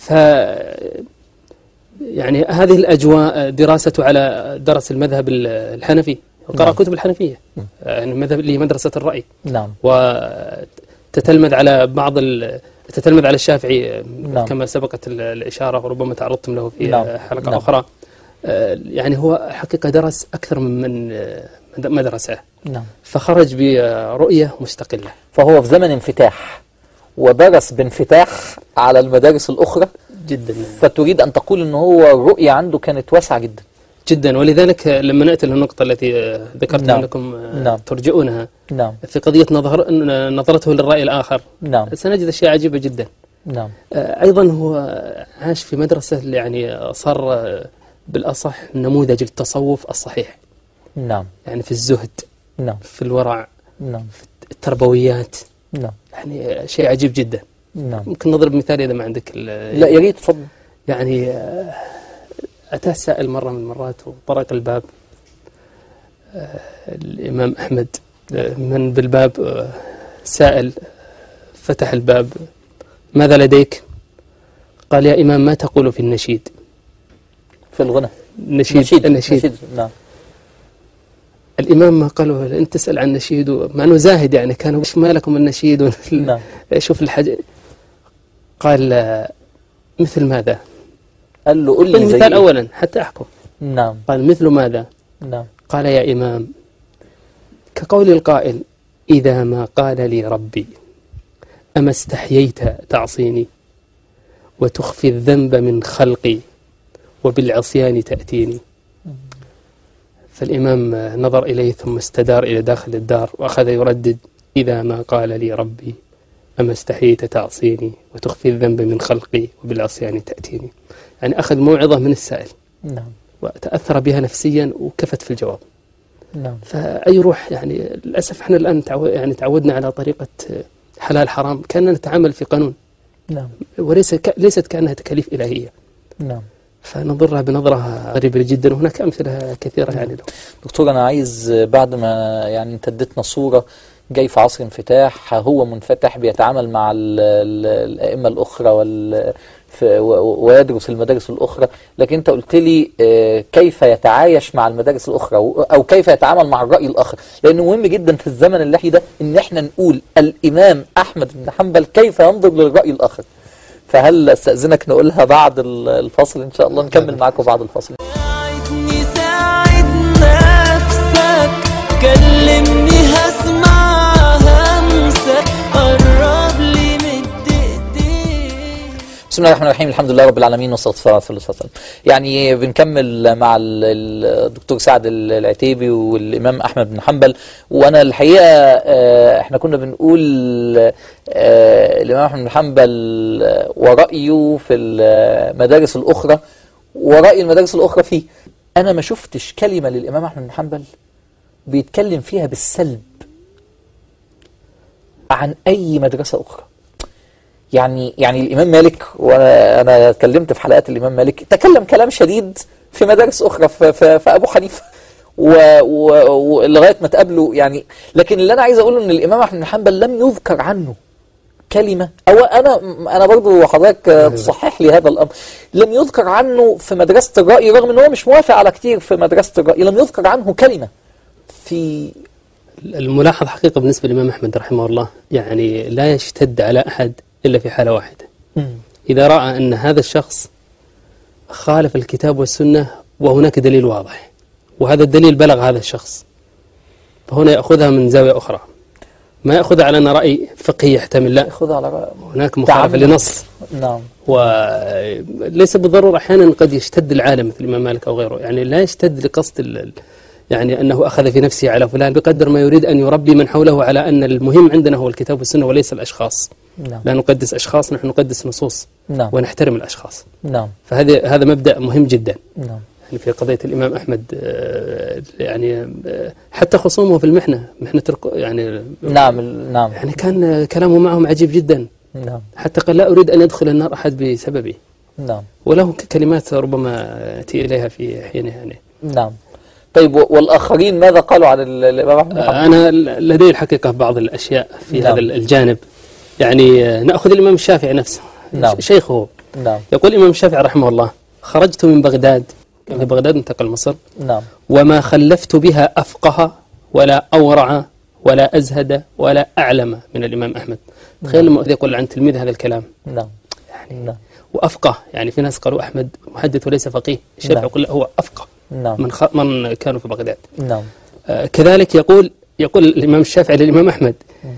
يعني هذه الأجواء، دراسته على درس المذهب الحنفي، قرأ كتب الحنفية، يعني مذهب لمدرسة الرأي. نعم. وتتلمذ على تتلمذ على الشافعي. نعم. كما سبقت الإشارة وربما تعرضتم له في حلقة أخرى. يعني هو حقيقة درس أكثر من مدرسة. نعم. فخرج برؤية مستقلة. فهو في زمن انفتاح ودرس بانفتاح على المدارس الأخرى جدا. فتريد أن تقول أنه هو الرؤية عنده كانت واسعة جدا جدا. ولذلك لما نأتي للنقطة التي ذكرتها لكم ترجعونها في قضية نظرته للرأي الآخر، سنجد أشياء عجيبة جدا. أيضا هو عاش في مدرسة يعني صار بالأصح نموذج التصوف الصحيح. نعم. يعني في الزهد، نعم. في الورع، نعم. في التربويات، نعم. يعني شيء عجيب جدا. نعم. ممكن نضرب مثال إذا ما عندك لا يا ريت تفضل. يعني أتاه سائل مرة من المرات وطرق الباب، الإمام أحمد من بالباب سائل، فتح الباب: ماذا لديك؟ قال: يا إمام ما تقول في النشيد؟ في الغنى. النشيد. نعم. الإمام ما قالوا أنت تسأل عن النشيد، مع أنه زاهد يعني كان وش ما لكم النشيد؟ نعم. شوف الحاجة. قال: مثل ماذا؟ قال له قل لي المثال أولا حتى أحكم. نعم. قال: مثل ماذا؟ نعم. قال: يا إمام كقول القائل: إذا ما قال لي ربي أما استحييت تعصيني وتخفي الذنب من خلقي وبالعصيان تأتيني. فالإمام نظر إليه ثم استدار إلى داخل الدار وأخذ يردد: إذا ما قال لي ربي أما استحييت تعصيني وتخفي الذنب من خلقي وبالعصيان تأتيني. يعني أخذ موعظة من السائل. نعم. وتأثر بها نفسيا وكفت في الجواب. نعم. فأي روح يعني للأسف احنا الآن تعودنا على طريقة حلال حرام، كأننا نتعامل في قانون. نعم. ليست كأنها تكاليف إلهية. نعم. فنظرها بنظرة غريبة جدا، وهناك أمثلة كثيرة. يعني دكتور أنا عايز بعد ما يعني أنت اديتنا صورة جاي في عصر انفتاح، هو منفتح بيتعامل مع الأئمة الأخرى ويدرس المدارس الأخرى، لكن أنت قلت لي كيف يتعايش مع المدارس الأخرى أو كيف يتعامل مع الرأي الآخر، لأنه مهم جدا في الزمن اللي احنا ده إن احنا نقول الإمام أحمد بن حنبل كيف ينظر للرأي الآخر. فهل استأذنك نقولها بعد الفاصل إن شاء الله؟ نكمل معكم بعد الفاصل. ساعدني ساعد نفسك، كلمني هسمع همسك، قرب لي من دقيقتين. بسم الله الرحمن الرحيم، الحمد لله رب العالمين والصلاة والسلام على رسول الله. يعني بنكمل مع الدكتور سعد العتيبي والإمام أحمد بن حنبل. وأنا الحقيقة احنا كنا بنقول الإمام أحمد بن حنبل ورأيه في المدارس الأخرى ورأي المدارس الأخرى فيه. أنا ما شفتش كلمة للإمام أحمد بن حنبل بيتكلم فيها بالسلب عن أي مدرسة أخرى. يعني الإمام مالك، وأنا اتكلمت في حلقات الإمام مالك، تكلم كلام شديد في مدارس أخرى في أبو حنيفة ولغاية ما تقابله يعني. لكن اللي أنا عايز أقوله إن الإمام أحمد بن حنبل لم يذكر عنه كلمة، أو أنا برضو حضرتك تصحح لي هذا الأمر، لم يذكر عنه في مدرسة الرأي رغم أنه مش موافق على كتير في مدرسة الرأي، لم يذكر عنه كلمة في الملاحظ. حقيقة بالنسبة للإمام أحمد رحمه الله يعني لا يشتد على أحد إلا في حالة واحدة، إذا رأى أن هذا الشخص خالف الكتاب والسنة وهناك دليل واضح وهذا الدليل بلغ هذا الشخص، فهنا يأخذها من زاوية أخرى، ما يأخذها على أن رأي فقهي يحتمل، لا يأخذها على رأي هناك مخالفة لنص. نعم. وليس بالضرورة، أحيانا قد يشتد العالم مثل الإمام مالك أو غيره، يعني لا يشتد لقصد يعني أنه أخذ في نفسه على فلان، بقدر ما يريد أن يربي من حوله على أن المهم عندنا هو الكتاب والسنة وليس الأشخاص. نعم. لا نقدس أشخاص، نحن نقدس نصوص. نعم. ونحترم الأشخاص. نعم. فهذا مبدأ مهم جدا. نعم. يعني في قضية الإمام أحمد يعني حتى خصومه في المحنة يعني نعم. نعم. يعني كان كلامه معهم عجيب جدا. نعم. حتى قال: لا أريد أن يدخل النار أحد بسببي. نعم. وله كلمات ربما تأتي إليها في حينها يعني. نعم. طيب والآخرين ماذا قالوا عن الإمام أحمد؟ أنا لدي الحقيقة بعض الأشياء في نعم. هذا الجانب. يعني نأخذ الإمام الشافعي نفسه. نعم. شيخه. نعم. يقول الإمام الشافعي رحمه الله: خرجت من بغداد، في بغداد انتقل مصر. نعم. وما خلفت بها أفقه ولا أورع ولا أزهد ولا أعلم من الإمام أحمد. تخيل لما يقول عن تلميذ هذا الكلام. نعم. يعني نعم. وأفقه، يعني في ناس قالوا أحمد محدث وليس فقيه، الشافعي يقول لا هو أفقه. نعم. من كانوا في بغداد. نعم. كذلك يقول الإمام الشافعي للإمام أحمد: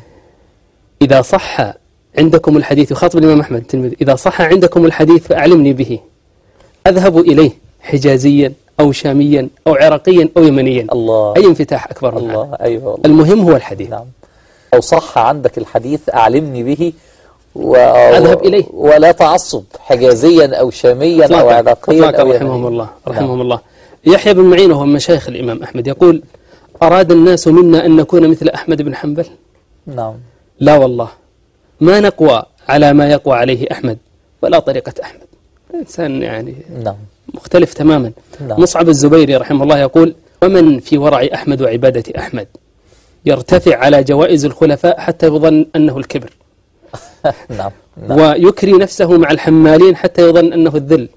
إذا صح عندكم الحديث، يخاطب الإمام أحمد تلميذ: إذا صح عندكم الحديث فأعلمني به، أذهب إليه حجازيا أو شاميا أو عراقيا أو يمنيا. الله. أي انفتاح أكبر من الله. أيوة الله. المهم هو الحديث. نعم. أو صح عندك الحديث أعلمني به أذهب إليه، ولا تعصب حجازيا أو شاميا أو عراقيا أو رحمهم الله. نعم. الله. يحيى بن معين وهو من مشايخ الإمام أحمد يقول: أراد الناس منا أن نكون مثل أحمد بن حنبل؟ نعم. لا والله، ما نقوى على ما يقوى عليه أحمد ولا طريقة أحمد. إنسان يعني نعم. مختلف تماما. نعم. مصعب الزبيري رحمه الله يقول: ومن في ورع أحمد وعبادة أحمد يرتفع على جوائز الخلفاء حتى يظن أنه الكبر. نعم. نعم. ويكري نفسه مع الحمالين حتى يظن أنه الذل.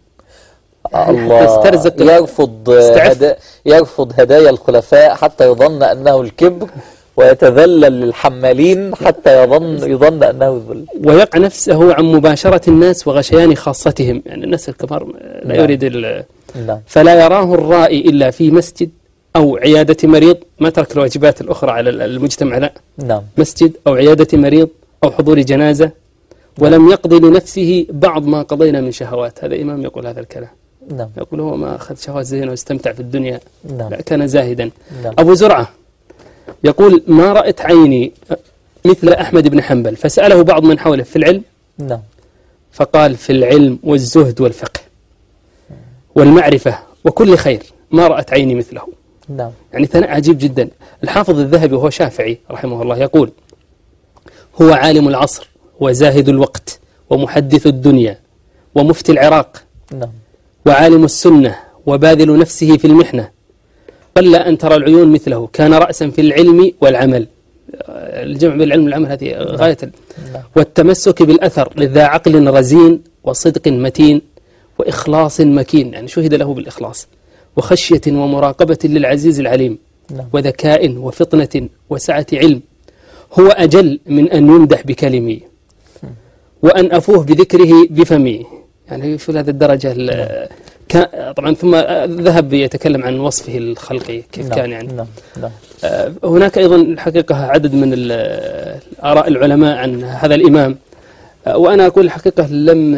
الله يرفض هدايا الخلفاء حتى يظن أنه الكبر، ويتذلل للحمالين حتى يظن أنه الذل، ويقع نفسه عن مباشرة الناس وغشيان خاصتهم، يعني الناس الكبار لا يريد نعم. فلا يراه الرائي إلا في مسجد أو عيادة مريض، ما ترك الواجبات الأخرى على المجتمع، لا. نعم. مسجد أو عيادة مريض أو حضور جنازة، ولم يقضي لنفسه بعض ما قضينا من شهوات. هذا إمام يقول هذا الكلام. نعم. يقول هو ما أخذ شهوات زينة واستمتع في الدنيا. نعم. لا، كان زاهدا. نعم. أبو زرعة يقول: ما رأت عيني مثل أحمد بن حنبل. فسأله بعض من حوله في العلم، نعم. فقال: في العلم والزهد والفقه والمعرفة وكل خير ما رأت عيني مثله. نعم. يعني ثناء عجيب جدا. الحافظ الذهبي وهو شافعي رحمه الله يقول: هو عالم العصر وزاهد الوقت ومحدث الدنيا ومفتي العراق نعم. وعالم السنة وباذل نفسه في المحنة، قل أن ترى العيون مثله، كان رأسا في العلم والعمل. الجمع بين العلم والعمل هذه غاية والتمسك بالأثر، لذا عقل رزين وصدق متين وإخلاص مكين، يعني شهد له بالإخلاص، وخشية ومراقبة للعزيز العليم، وذكاء وفطنة وسعة علم. هو أجل من أن يمدح بكلمي وأن أفوه بذكره بفمي. يعني في هذه الدرجة طبعا. ثم ذهب يتكلم عن وصفه الخلقي كيف كان يعني. هناك أيضا الحقيقة عدد من آراء العلماء عن هذا الإمام، وأنا أقول الحقيقة لم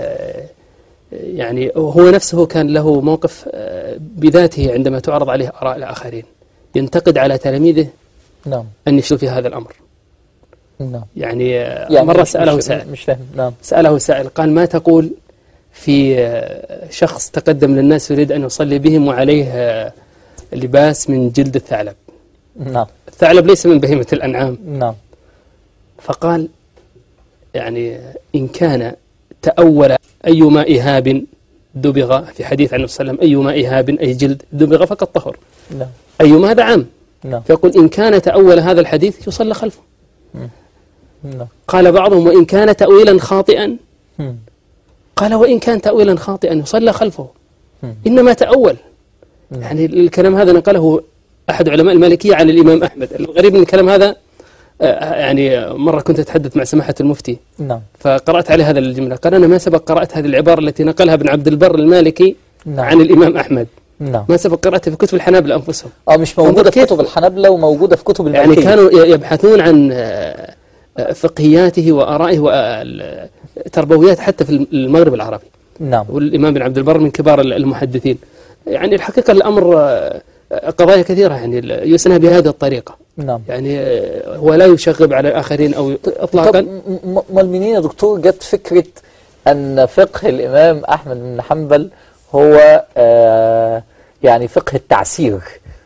يعني هو نفسه كان له موقف بذاته عندما تعرض عليه آراء الآخرين، ينتقد على تلاميذه نعم أن يشتوا في هذا الأمر. نعم. يعني مرة سأله سائل، مش فاهم. نعم. سأله سائل قال: ما تقول في شخص تقدم للناس يريد أن يصلي بهم وعليه لباس من جلد الثعلب؟ نعم. الثعلب ليس من بهيمة الأنعام. نعم. فقال: يعني إن كان تأول أيما إهاب دبغ، في حديث عن النبي صلى الله عليه وسلم: أيما إهاب أي جلد دبغ فقد طهر. نعم. أيما هذا عام. نعم. فيقول: إن كان تأول هذا الحديث يصلى خلفه. نعم. قال بعضهم: وإن كان تأويلا خاطئا. قال: وإن كان تأويلا خاطئا يصلى خلفه، إنما تأول. يعني الكلام هذا نقله أحد علماء المالكية عن الإمام أحمد. الغريب من الكلام هذا يعني مرة كنت أتحدث مع سماحة المفتي، نعم. فقرأت عليه هذا الجملة، قال: أنا ما سبق قرأت هذه العبارة التي نقلها ابن عبد البر المالكي نعم. عن الإمام أحمد. نعم. ما سبق قرأتها في كتب الحنابلة أنفسهم. مش موجودة في كتب الحنابلة وموجودة في كتب المالكية. يعني كانوا يبحثون عن فقهياته وآرائه وتربويات حتى في المغرب العربي. نعم. والإمام بن عبد البر من كبار المحدثين. يعني الحقيقة الأمر قضايا كثيرة يعني يسنى بهذه الطريقة. نعم. يعني هو لا يشغب على الآخرين أو إطلاقا. طب منين يا دكتور جت فكرة أن فقه الإمام أحمد بن حنبل هو يعني فقه التعسير؟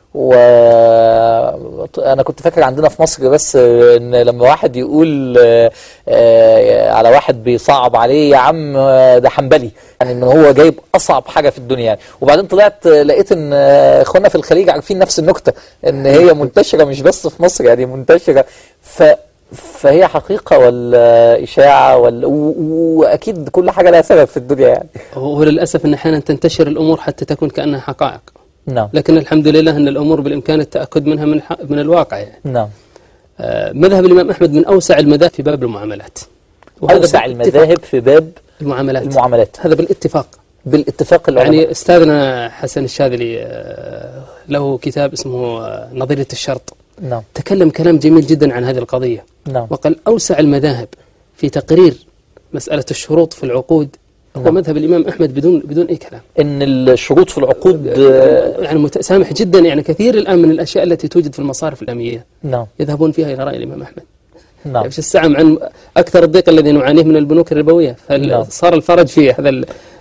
وأنا كنت فاكر عندنا في مصر بس إن لما واحد يقول على واحد بيصعب عليه: يا عم ده حنبلي، يعني إن هو جايب أصعب حاجة في الدنيا يعني. وبعدين طلعت لقيت إن إخواننا في الخليج عارفين نفس النكتة، إن هي منتشرة مش بس في مصر، يعني منتشرة. فهي حقيقة ولا إشاعة وأكيد كل حاجة لها سبب في الدنيا يعني. وللأسف أن أحيانا تنتشر الأمور حتى تكون كأنها حقائق. نعم. لكن الحمد لله أن الأمور بالإمكان التأكد منها من الواقع يعني. نعم. مذهب الإمام أحمد من أوسع المذاهب في باب المعاملات. أوسع المذاهب في باب المعاملات. هذا بالاتفاق يعني أستاذنا حسن الشاذلي له كتاب اسمه نظرية الشرط. نعم. تكلم كلام جميل جدا عن هذه القضية. نعم. وقال أوسع المذاهب في تقرير مسألة الشروط في العقود هو مذهب الإمام أحمد بدون أي كلام. إن الشروط في العقود يعني متسامح جدا. يعني كثير الآن من الأشياء التي توجد في المصارف الأمنية نعم. يذهبون فيها إلى رأي الإمام أحمد. نعم. يعني السعم عن أكثر الضيق الذي نعانيه من البنوك الربوية، فصار الفرج في هذا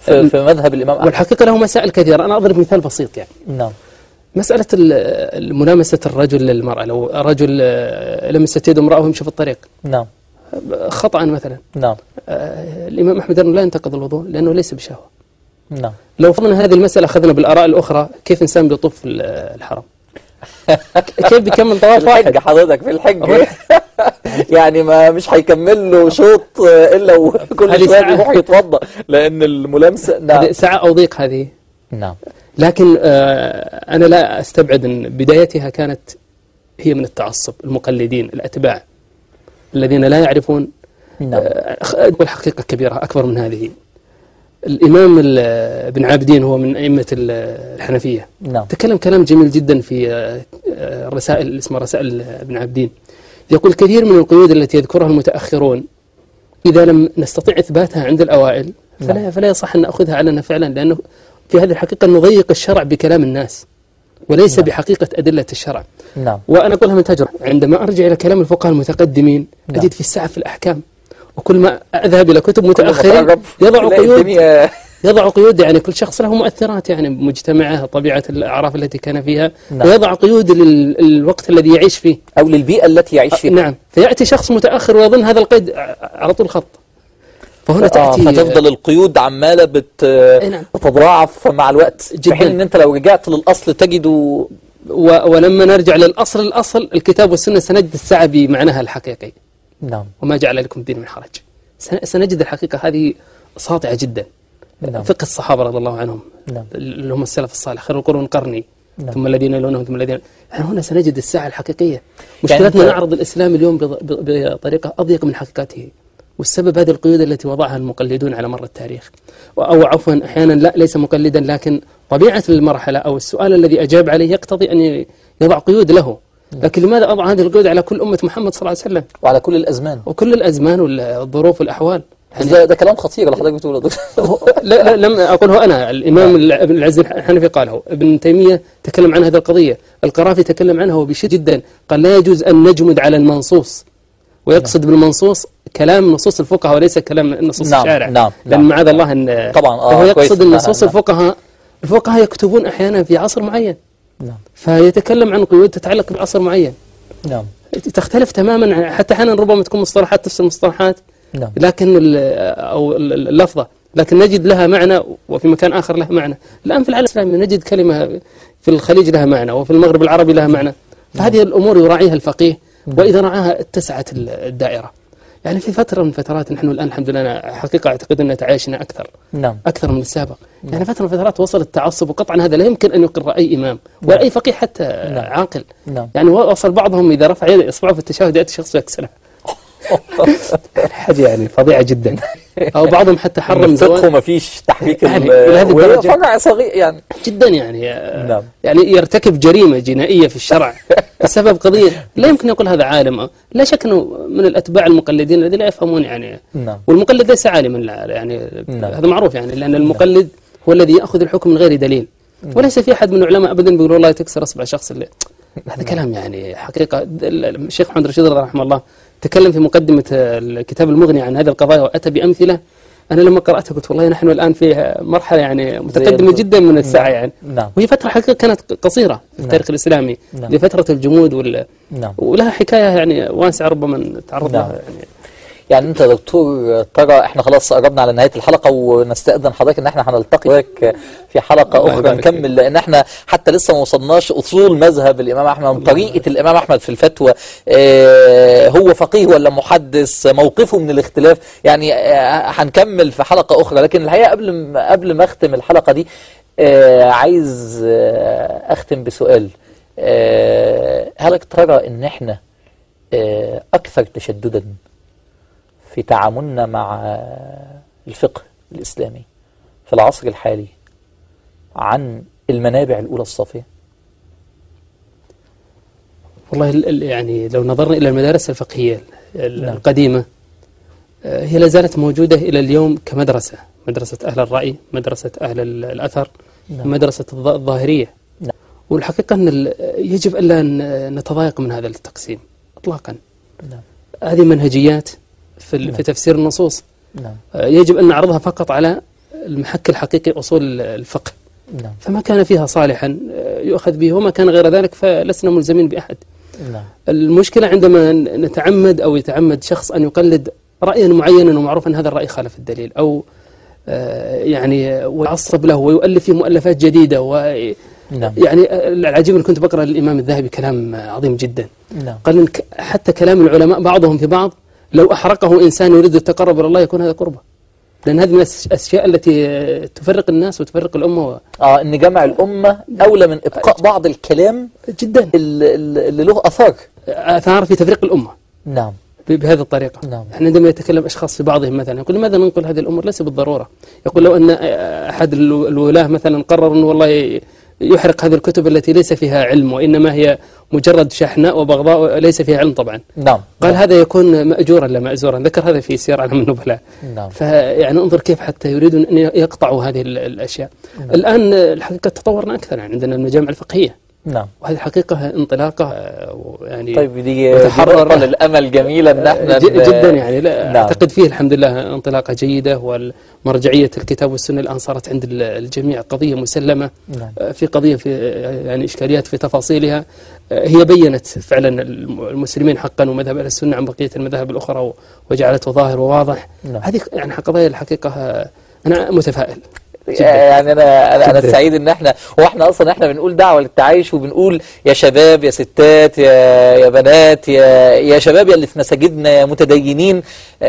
في مذهب الإمام أحمد. والحقيقة له مسائل كثيرة. أنا أضرب مثال بسيط يعني. نعم. مسألة ملامسة الرجل للمرأة، لو رجل لمست يد امرأة ويمشي في الطريق نعم. خطأ مثلا، نعم. الإمام أحمد لا ينتقض الوضوء لأنه ليس بشهوة. نعم. لو فرضنا هذه المسألة أخذنا بالآراء الأخرى، كيف إنسان بيطوف في الحرم؟ كيف بيكمل طواف واحد؟ الحج حضرتك في الحج يعني ما مش هيكمل له شوط إلا وكل شوية يروح يتوضأ، لأن الملامسة. نعم. هذه ساعة أو ضيق هذه. نعم. لكن أنا لا أستبعد أن بدايتها كانت هي من التعصب، المقلدين الأتباع الذين لا يعرفون. نعم. والحقيقة كبيرة أكبر من هذه. الإمام ابن عابدين هو من أئمة الحنفية. نعم. تكلم كلام جميل جدا في رسائل اسمها رسائل ابن عابدين. يقول كثير من القيود التي يذكرها المتأخرون إذا لم نستطيع إثباتها عند الأوائل فلا يصح أن نأخذها علينا فعلا، لأنه في هذه الحقيقة نضيق الشرع بكلام الناس وليس نعم. بحقيقة أدلة الشرع. نعم. وأنا أقولها من تجربة، عندما أرجع إلى كلام الفقهاء المتقدمين نعم. أجد في السعة في الأحكام، وكل ما أذهب إلى كتب متأخرين يضع قيود يعني كل شخص له مؤثرات يعني بمجتمعه، طبيعة الأعراف التي كان فيها. نعم. ويضع قيود للوقت الذي يعيش فيه أو للبيئة التي يعيش فيها. نعم. فيأتي شخص متأخر ويظن هذا القيد على طول خط، فهنا تأتي فتفضل القيود عمالة بتتضاعف مع الوقت، في حين ان انت لو رجعت للأصل تجده. ولما نرجع للأصل الكتاب والسنة سنجد السعة بمعناها الحقيقي. نعم. وما جعل لكم الدين من حرج. سنجد الحقيقة هذه ساطعة جدا. نعم. فقه الصحابة رضي الله عنهم. نعم. اللي هم السلف الصالح، خير القرون قرني. نعم. ثم الذين يلونهم ثم الذين يعني هنا سنجد الساعة الحقيقية. مشكلتنا نعرض الإسلام اليوم بطريقة أضيق من حقيقته، والسبب هذه القيود التي وضعها المقلدون على مر التاريخ. أو عفوا أحيانا لا ليس مقلدا، لكن طبيعة المرحلة أو السؤال الذي أجاب عليه يقتضي أن يضع قيود له. لكن لماذا أضع هذه القيود على كل أمة محمد صلى الله عليه وسلم وعلى كل الأزمان وكل الأزمان والظروف والأحوال؟ يعني ده كلام خطير اللي حضرتك بتقوله. لا لم أقوله أنا، الإمام ابن العز الحنفي قاله، ابن تيمية تكلم عن هذه القضية، القرافي تكلم عنها وبشدة جدا، قال لا يجوز أن نجمد على المنصوص، ويقصد بالمنصوص كلام نصوص الفقهاء وليس كلام نصوص الشارع. نعم. لأن معاذ الله أن طبعا هو يقصد النصوص الفقهاء يكتبون أحيانا في عصر معين. نعم. فيتكلم عن قيود تتعلق بعصر معين. نعم. تختلف تماما، حتى أحيانا ربما تكون مصطلحات تفسر مصطلحات. نعم. لكن أو اللفظة لكن نجد لها معنى، وفي مكان آخر لها معنى. الآن في العالم الإسلامي نجد كلمة في الخليج لها معنى، وفي المغرب العربي لها معنى. فهذه الأمور يراعيها الفقيه، وإذا رعاها اتسعت الدائرة. يعني في فترة من فترات نحن الآن الحمد لله حقيقة أعتقد أن تعايشنا أكثر. نعم. أكثر من السابق. يعني فترة من فترات وصل التعصب، وقطعا هذا لا يمكن أن يقر أي إمام ولا أي فقيه حتى عاقل. يعني وصل بعضهم إذا رفع إصبعه في التشهد يأتي شخص يكسره. حاجة يعني فظيعة جدا. أو بعضهم حتى حرم زواج. ما فيش تحقيق يعني فرع صغير يعني جدا يعني. نعم. يعني يرتكب جريمة جنائية في الشرع بسبب قضية لا يمكن يقول هذا عالم. لا شك أنه من الأتباع المقلدين الذين لا يفهمون يعني. نعم. والمقلد ليس عالما يعني. نعم. هذا معروف يعني، لأن المقلد هو الذي يأخذ الحكم من غير دليل. وليس في أحد من العلماء أبدا بيقول والله تكسر أصبع شخص اللي هذا كلام يعني حقيقة. الشيخ محمد رشيد رحمه الله تكلم في مقدمة الكتاب المغني عن هذه القضايا وأتى بأمثلة. أنا لما قرأتها قلت والله نحن الآن في مرحلة يعني متقدمة جدا من الساعة يعني. نعم. وهي فترة حقيقة كانت قصيرة في التاريخ الإسلامي. نعم. لفترة الجمود ولها حكاية يعني واسعة ربما نتعرض لها يعني انت دكتور ترى احنا خلاص قربنا على نهاية الحلقة، ونستأذن حضرتك ان احنا هنلتقي في حلقة اخرى نكمل، لان احنا حتى لسه ما وصلناش اصول مذهب الامام احمد، طريقة الامام احمد في الفتوى، هو فقيه ولا محدث، موقفه من الاختلاف، يعني هنكمل في حلقة اخرى. لكن الحقيقة قبل ما اختم الحلقة دي عايز اختم بسؤال. هل ترى ان احنا اكثر تشددا في تعاملنا مع الفقه الإسلامي في العصر الحالي عن المنابع الأولى الصافية؟ والله يعني لو نظرنا إلى المدارس الفقهية القديمة هي لا زالت موجودة إلى اليوم كمدرسة، مدرسة أهل الرأي، مدرسة أهل الأثر، مدرسة الظاهرية. والحقيقة أن يجب ألا نتضايق من هذا التقسيم إطلاقا. هذه منهجيات في تفسير النصوص. يجب أن نعرضها فقط على المحك الحقيقي أصول الفقه، نعم. فما كان فيها صالحا يؤخذ به، وما كان غير ذلك فلسنا ملزمين بأحد. نعم. المشكلة عندما نتعمد أو يتعمد شخص أن يقلد رأيا معينا ومعروف أن هذا الرأي خالف الدليل، أو يعني ويعصب له ويؤلف فيه مؤلفات جديدة نعم. يعني العجيب أن كنت بقرأ للإمام الذهبي كلام عظيم جدا. نعم. قال إن حتى كلام العلماء بعضهم في بعض لو أحرقه إنسان يريد التقرب إلى الله يكون هذا قربة، لأن هذه من الأشياء التي تفرق الناس وتفرق الأمة. إن جمع الأمة أولى من إبقاء بعض الكلام جدا اللي له أثار في تفريق الأمة. نعم. بهذه الطريقة. نعم. احنا عندما يتكلم أشخاص في بعضهم مثلا يقول لماذا ننقل هذه الأمور؟ ليس بالضرورة. يقول لو أن أحد الولاة مثلا قرر أنه والله يحرق هذه الكتب التي ليس فيها علم وإنما هي مجرد شحناء وبغضاء ليس فيها علم طبعا. نعم. قال هذا يكون مأجورا لا مأزورا، ذكر هذا في سير أعلام النبلاء. نعم. فيعني انظر كيف حتى يريدون أن يقطعوا هذه الأشياء. نعم. الآن الحقيقة تطورنا أكثر، يعني عندنا المجامع الفقهية. نعم. وهذه حقيقة انطلاقة يعني طيب دي الأمل جميلة ان احنا جدا يعني نعم. اعتقد فيه الحمد لله انطلاقة جيدة، والمرجعية الكتاب والسنة الآن صارت عند الجميع قضية مسلمة. نعم. في قضية في يعني إشكاليات في تفاصيلها هي بينت فعلا المسلمين حقا ومذهب أهل السنة عن بقية المذاهب الأخرى وجعلته ظاهر وواضح. نعم. هذه يعني قضايا الحقيقة أنا متفائل جداً. يعني انا سعيد ان احنا اصلا احنا بنقول دعوه للتعايش، وبنقول يا شباب يا ستات يا بنات يا شباب يا اللي في مساجدنا يا متدينين،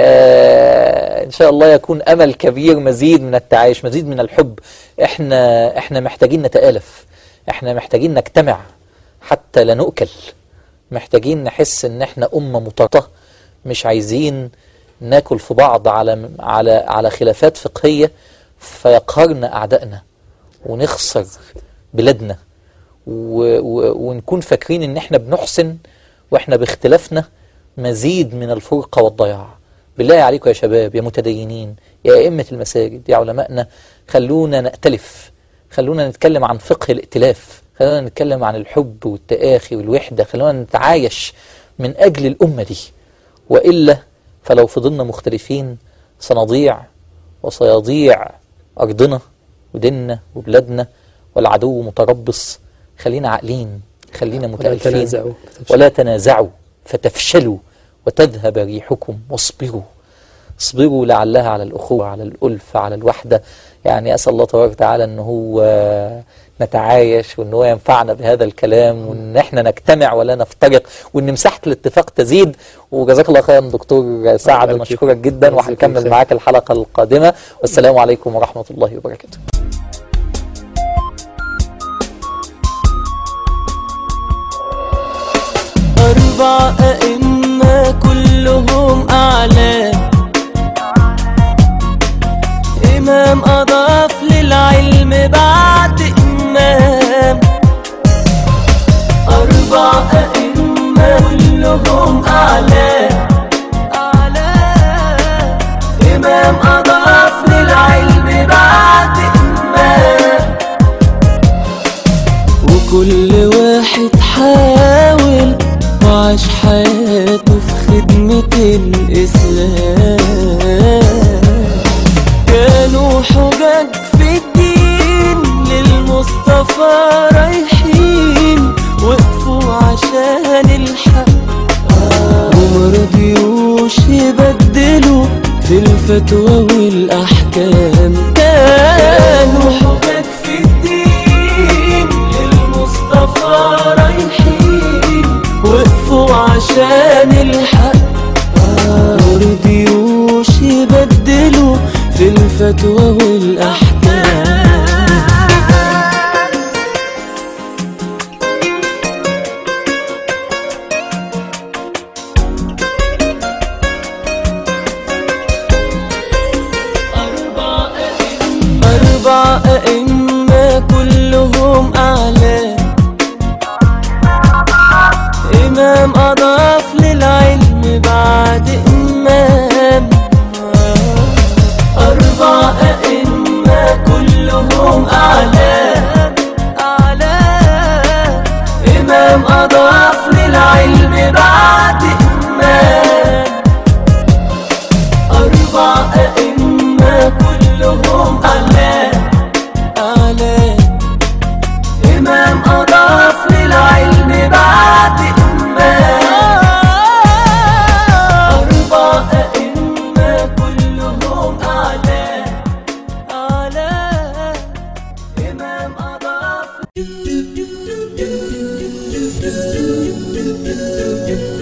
ان شاء الله يكون امل كبير، مزيد من التعايش، مزيد من الحب. احنا محتاجين نتآلف، احنا محتاجين نجتمع حتى لا نؤكل، محتاجين نحس ان احنا امه مترابطه، مش عايزين ناكل في بعض على خلافات فقهيه فيقهرنا أعدائنا ونخسر بلادنا ونكون فاكرين ان احنا بنحسن واحنا باختلافنا مزيد من الفرقة والضياع. بالله عليكم يا شباب يا متدينين يا أئمة المساجد يا علمائنا، خلونا نأتلف، خلونا نتكلم عن فقه الائتلاف، خلونا نتكلم عن الحب والتآخي والوحدة، خلونا نتعايش من أجل الأمة دي، وإلا فلو فضلنا مختلفين سنضيع وسيضيع أرضنا وديننا وبلادنا والعدو متربص. خلينا عاقلين، خلينا متألفين، ولا تنازعوا فتفشلوا وتذهب ريحكم، واصبروا اصبروا لعلها على الأخوة على الألفة على الوحدة. يعني أسأل الله تبارك وتعالى أنه هو نتعايش وأنه هو ينفعنا بهذا الكلام، وأن احنا نجتمع ولا نفترق، وأن مساحة الاتفاق تزيد. وجزاك الله خيرا دكتور سعد، مشكورك جدا، وهنكمل معاك الحلقة القادمة، والسلام عليكم ورحمة الله وبركاته. أربع أئمة كلهم أعلام، إمام أضاف للعلم بعد إمام. أربع أئمة كلهم أعلام، إمام أضاف للعلم بعد إمام. وكل واحد حاول وعاش حياته في خدمة الإسلام. كانوا حجاج في الدين للمصطفى رايحين، وقفوا عشان الحق ومرضيوش يبدلوا في الفتوى والأحكام. كانوا حجاج في الدين للمصطفى رايحين، وقفوا عشان الحق مرضيوش يبدلوا في الفتوى والأحكام. أربع أئمة كلهم أعلام، إمام أضاف للعلم بعد إمام. أربع أئمة كلهم أعلام، إمام أضاف للعلم بعد إمام. أربع أئمة كلهم أعلام. جد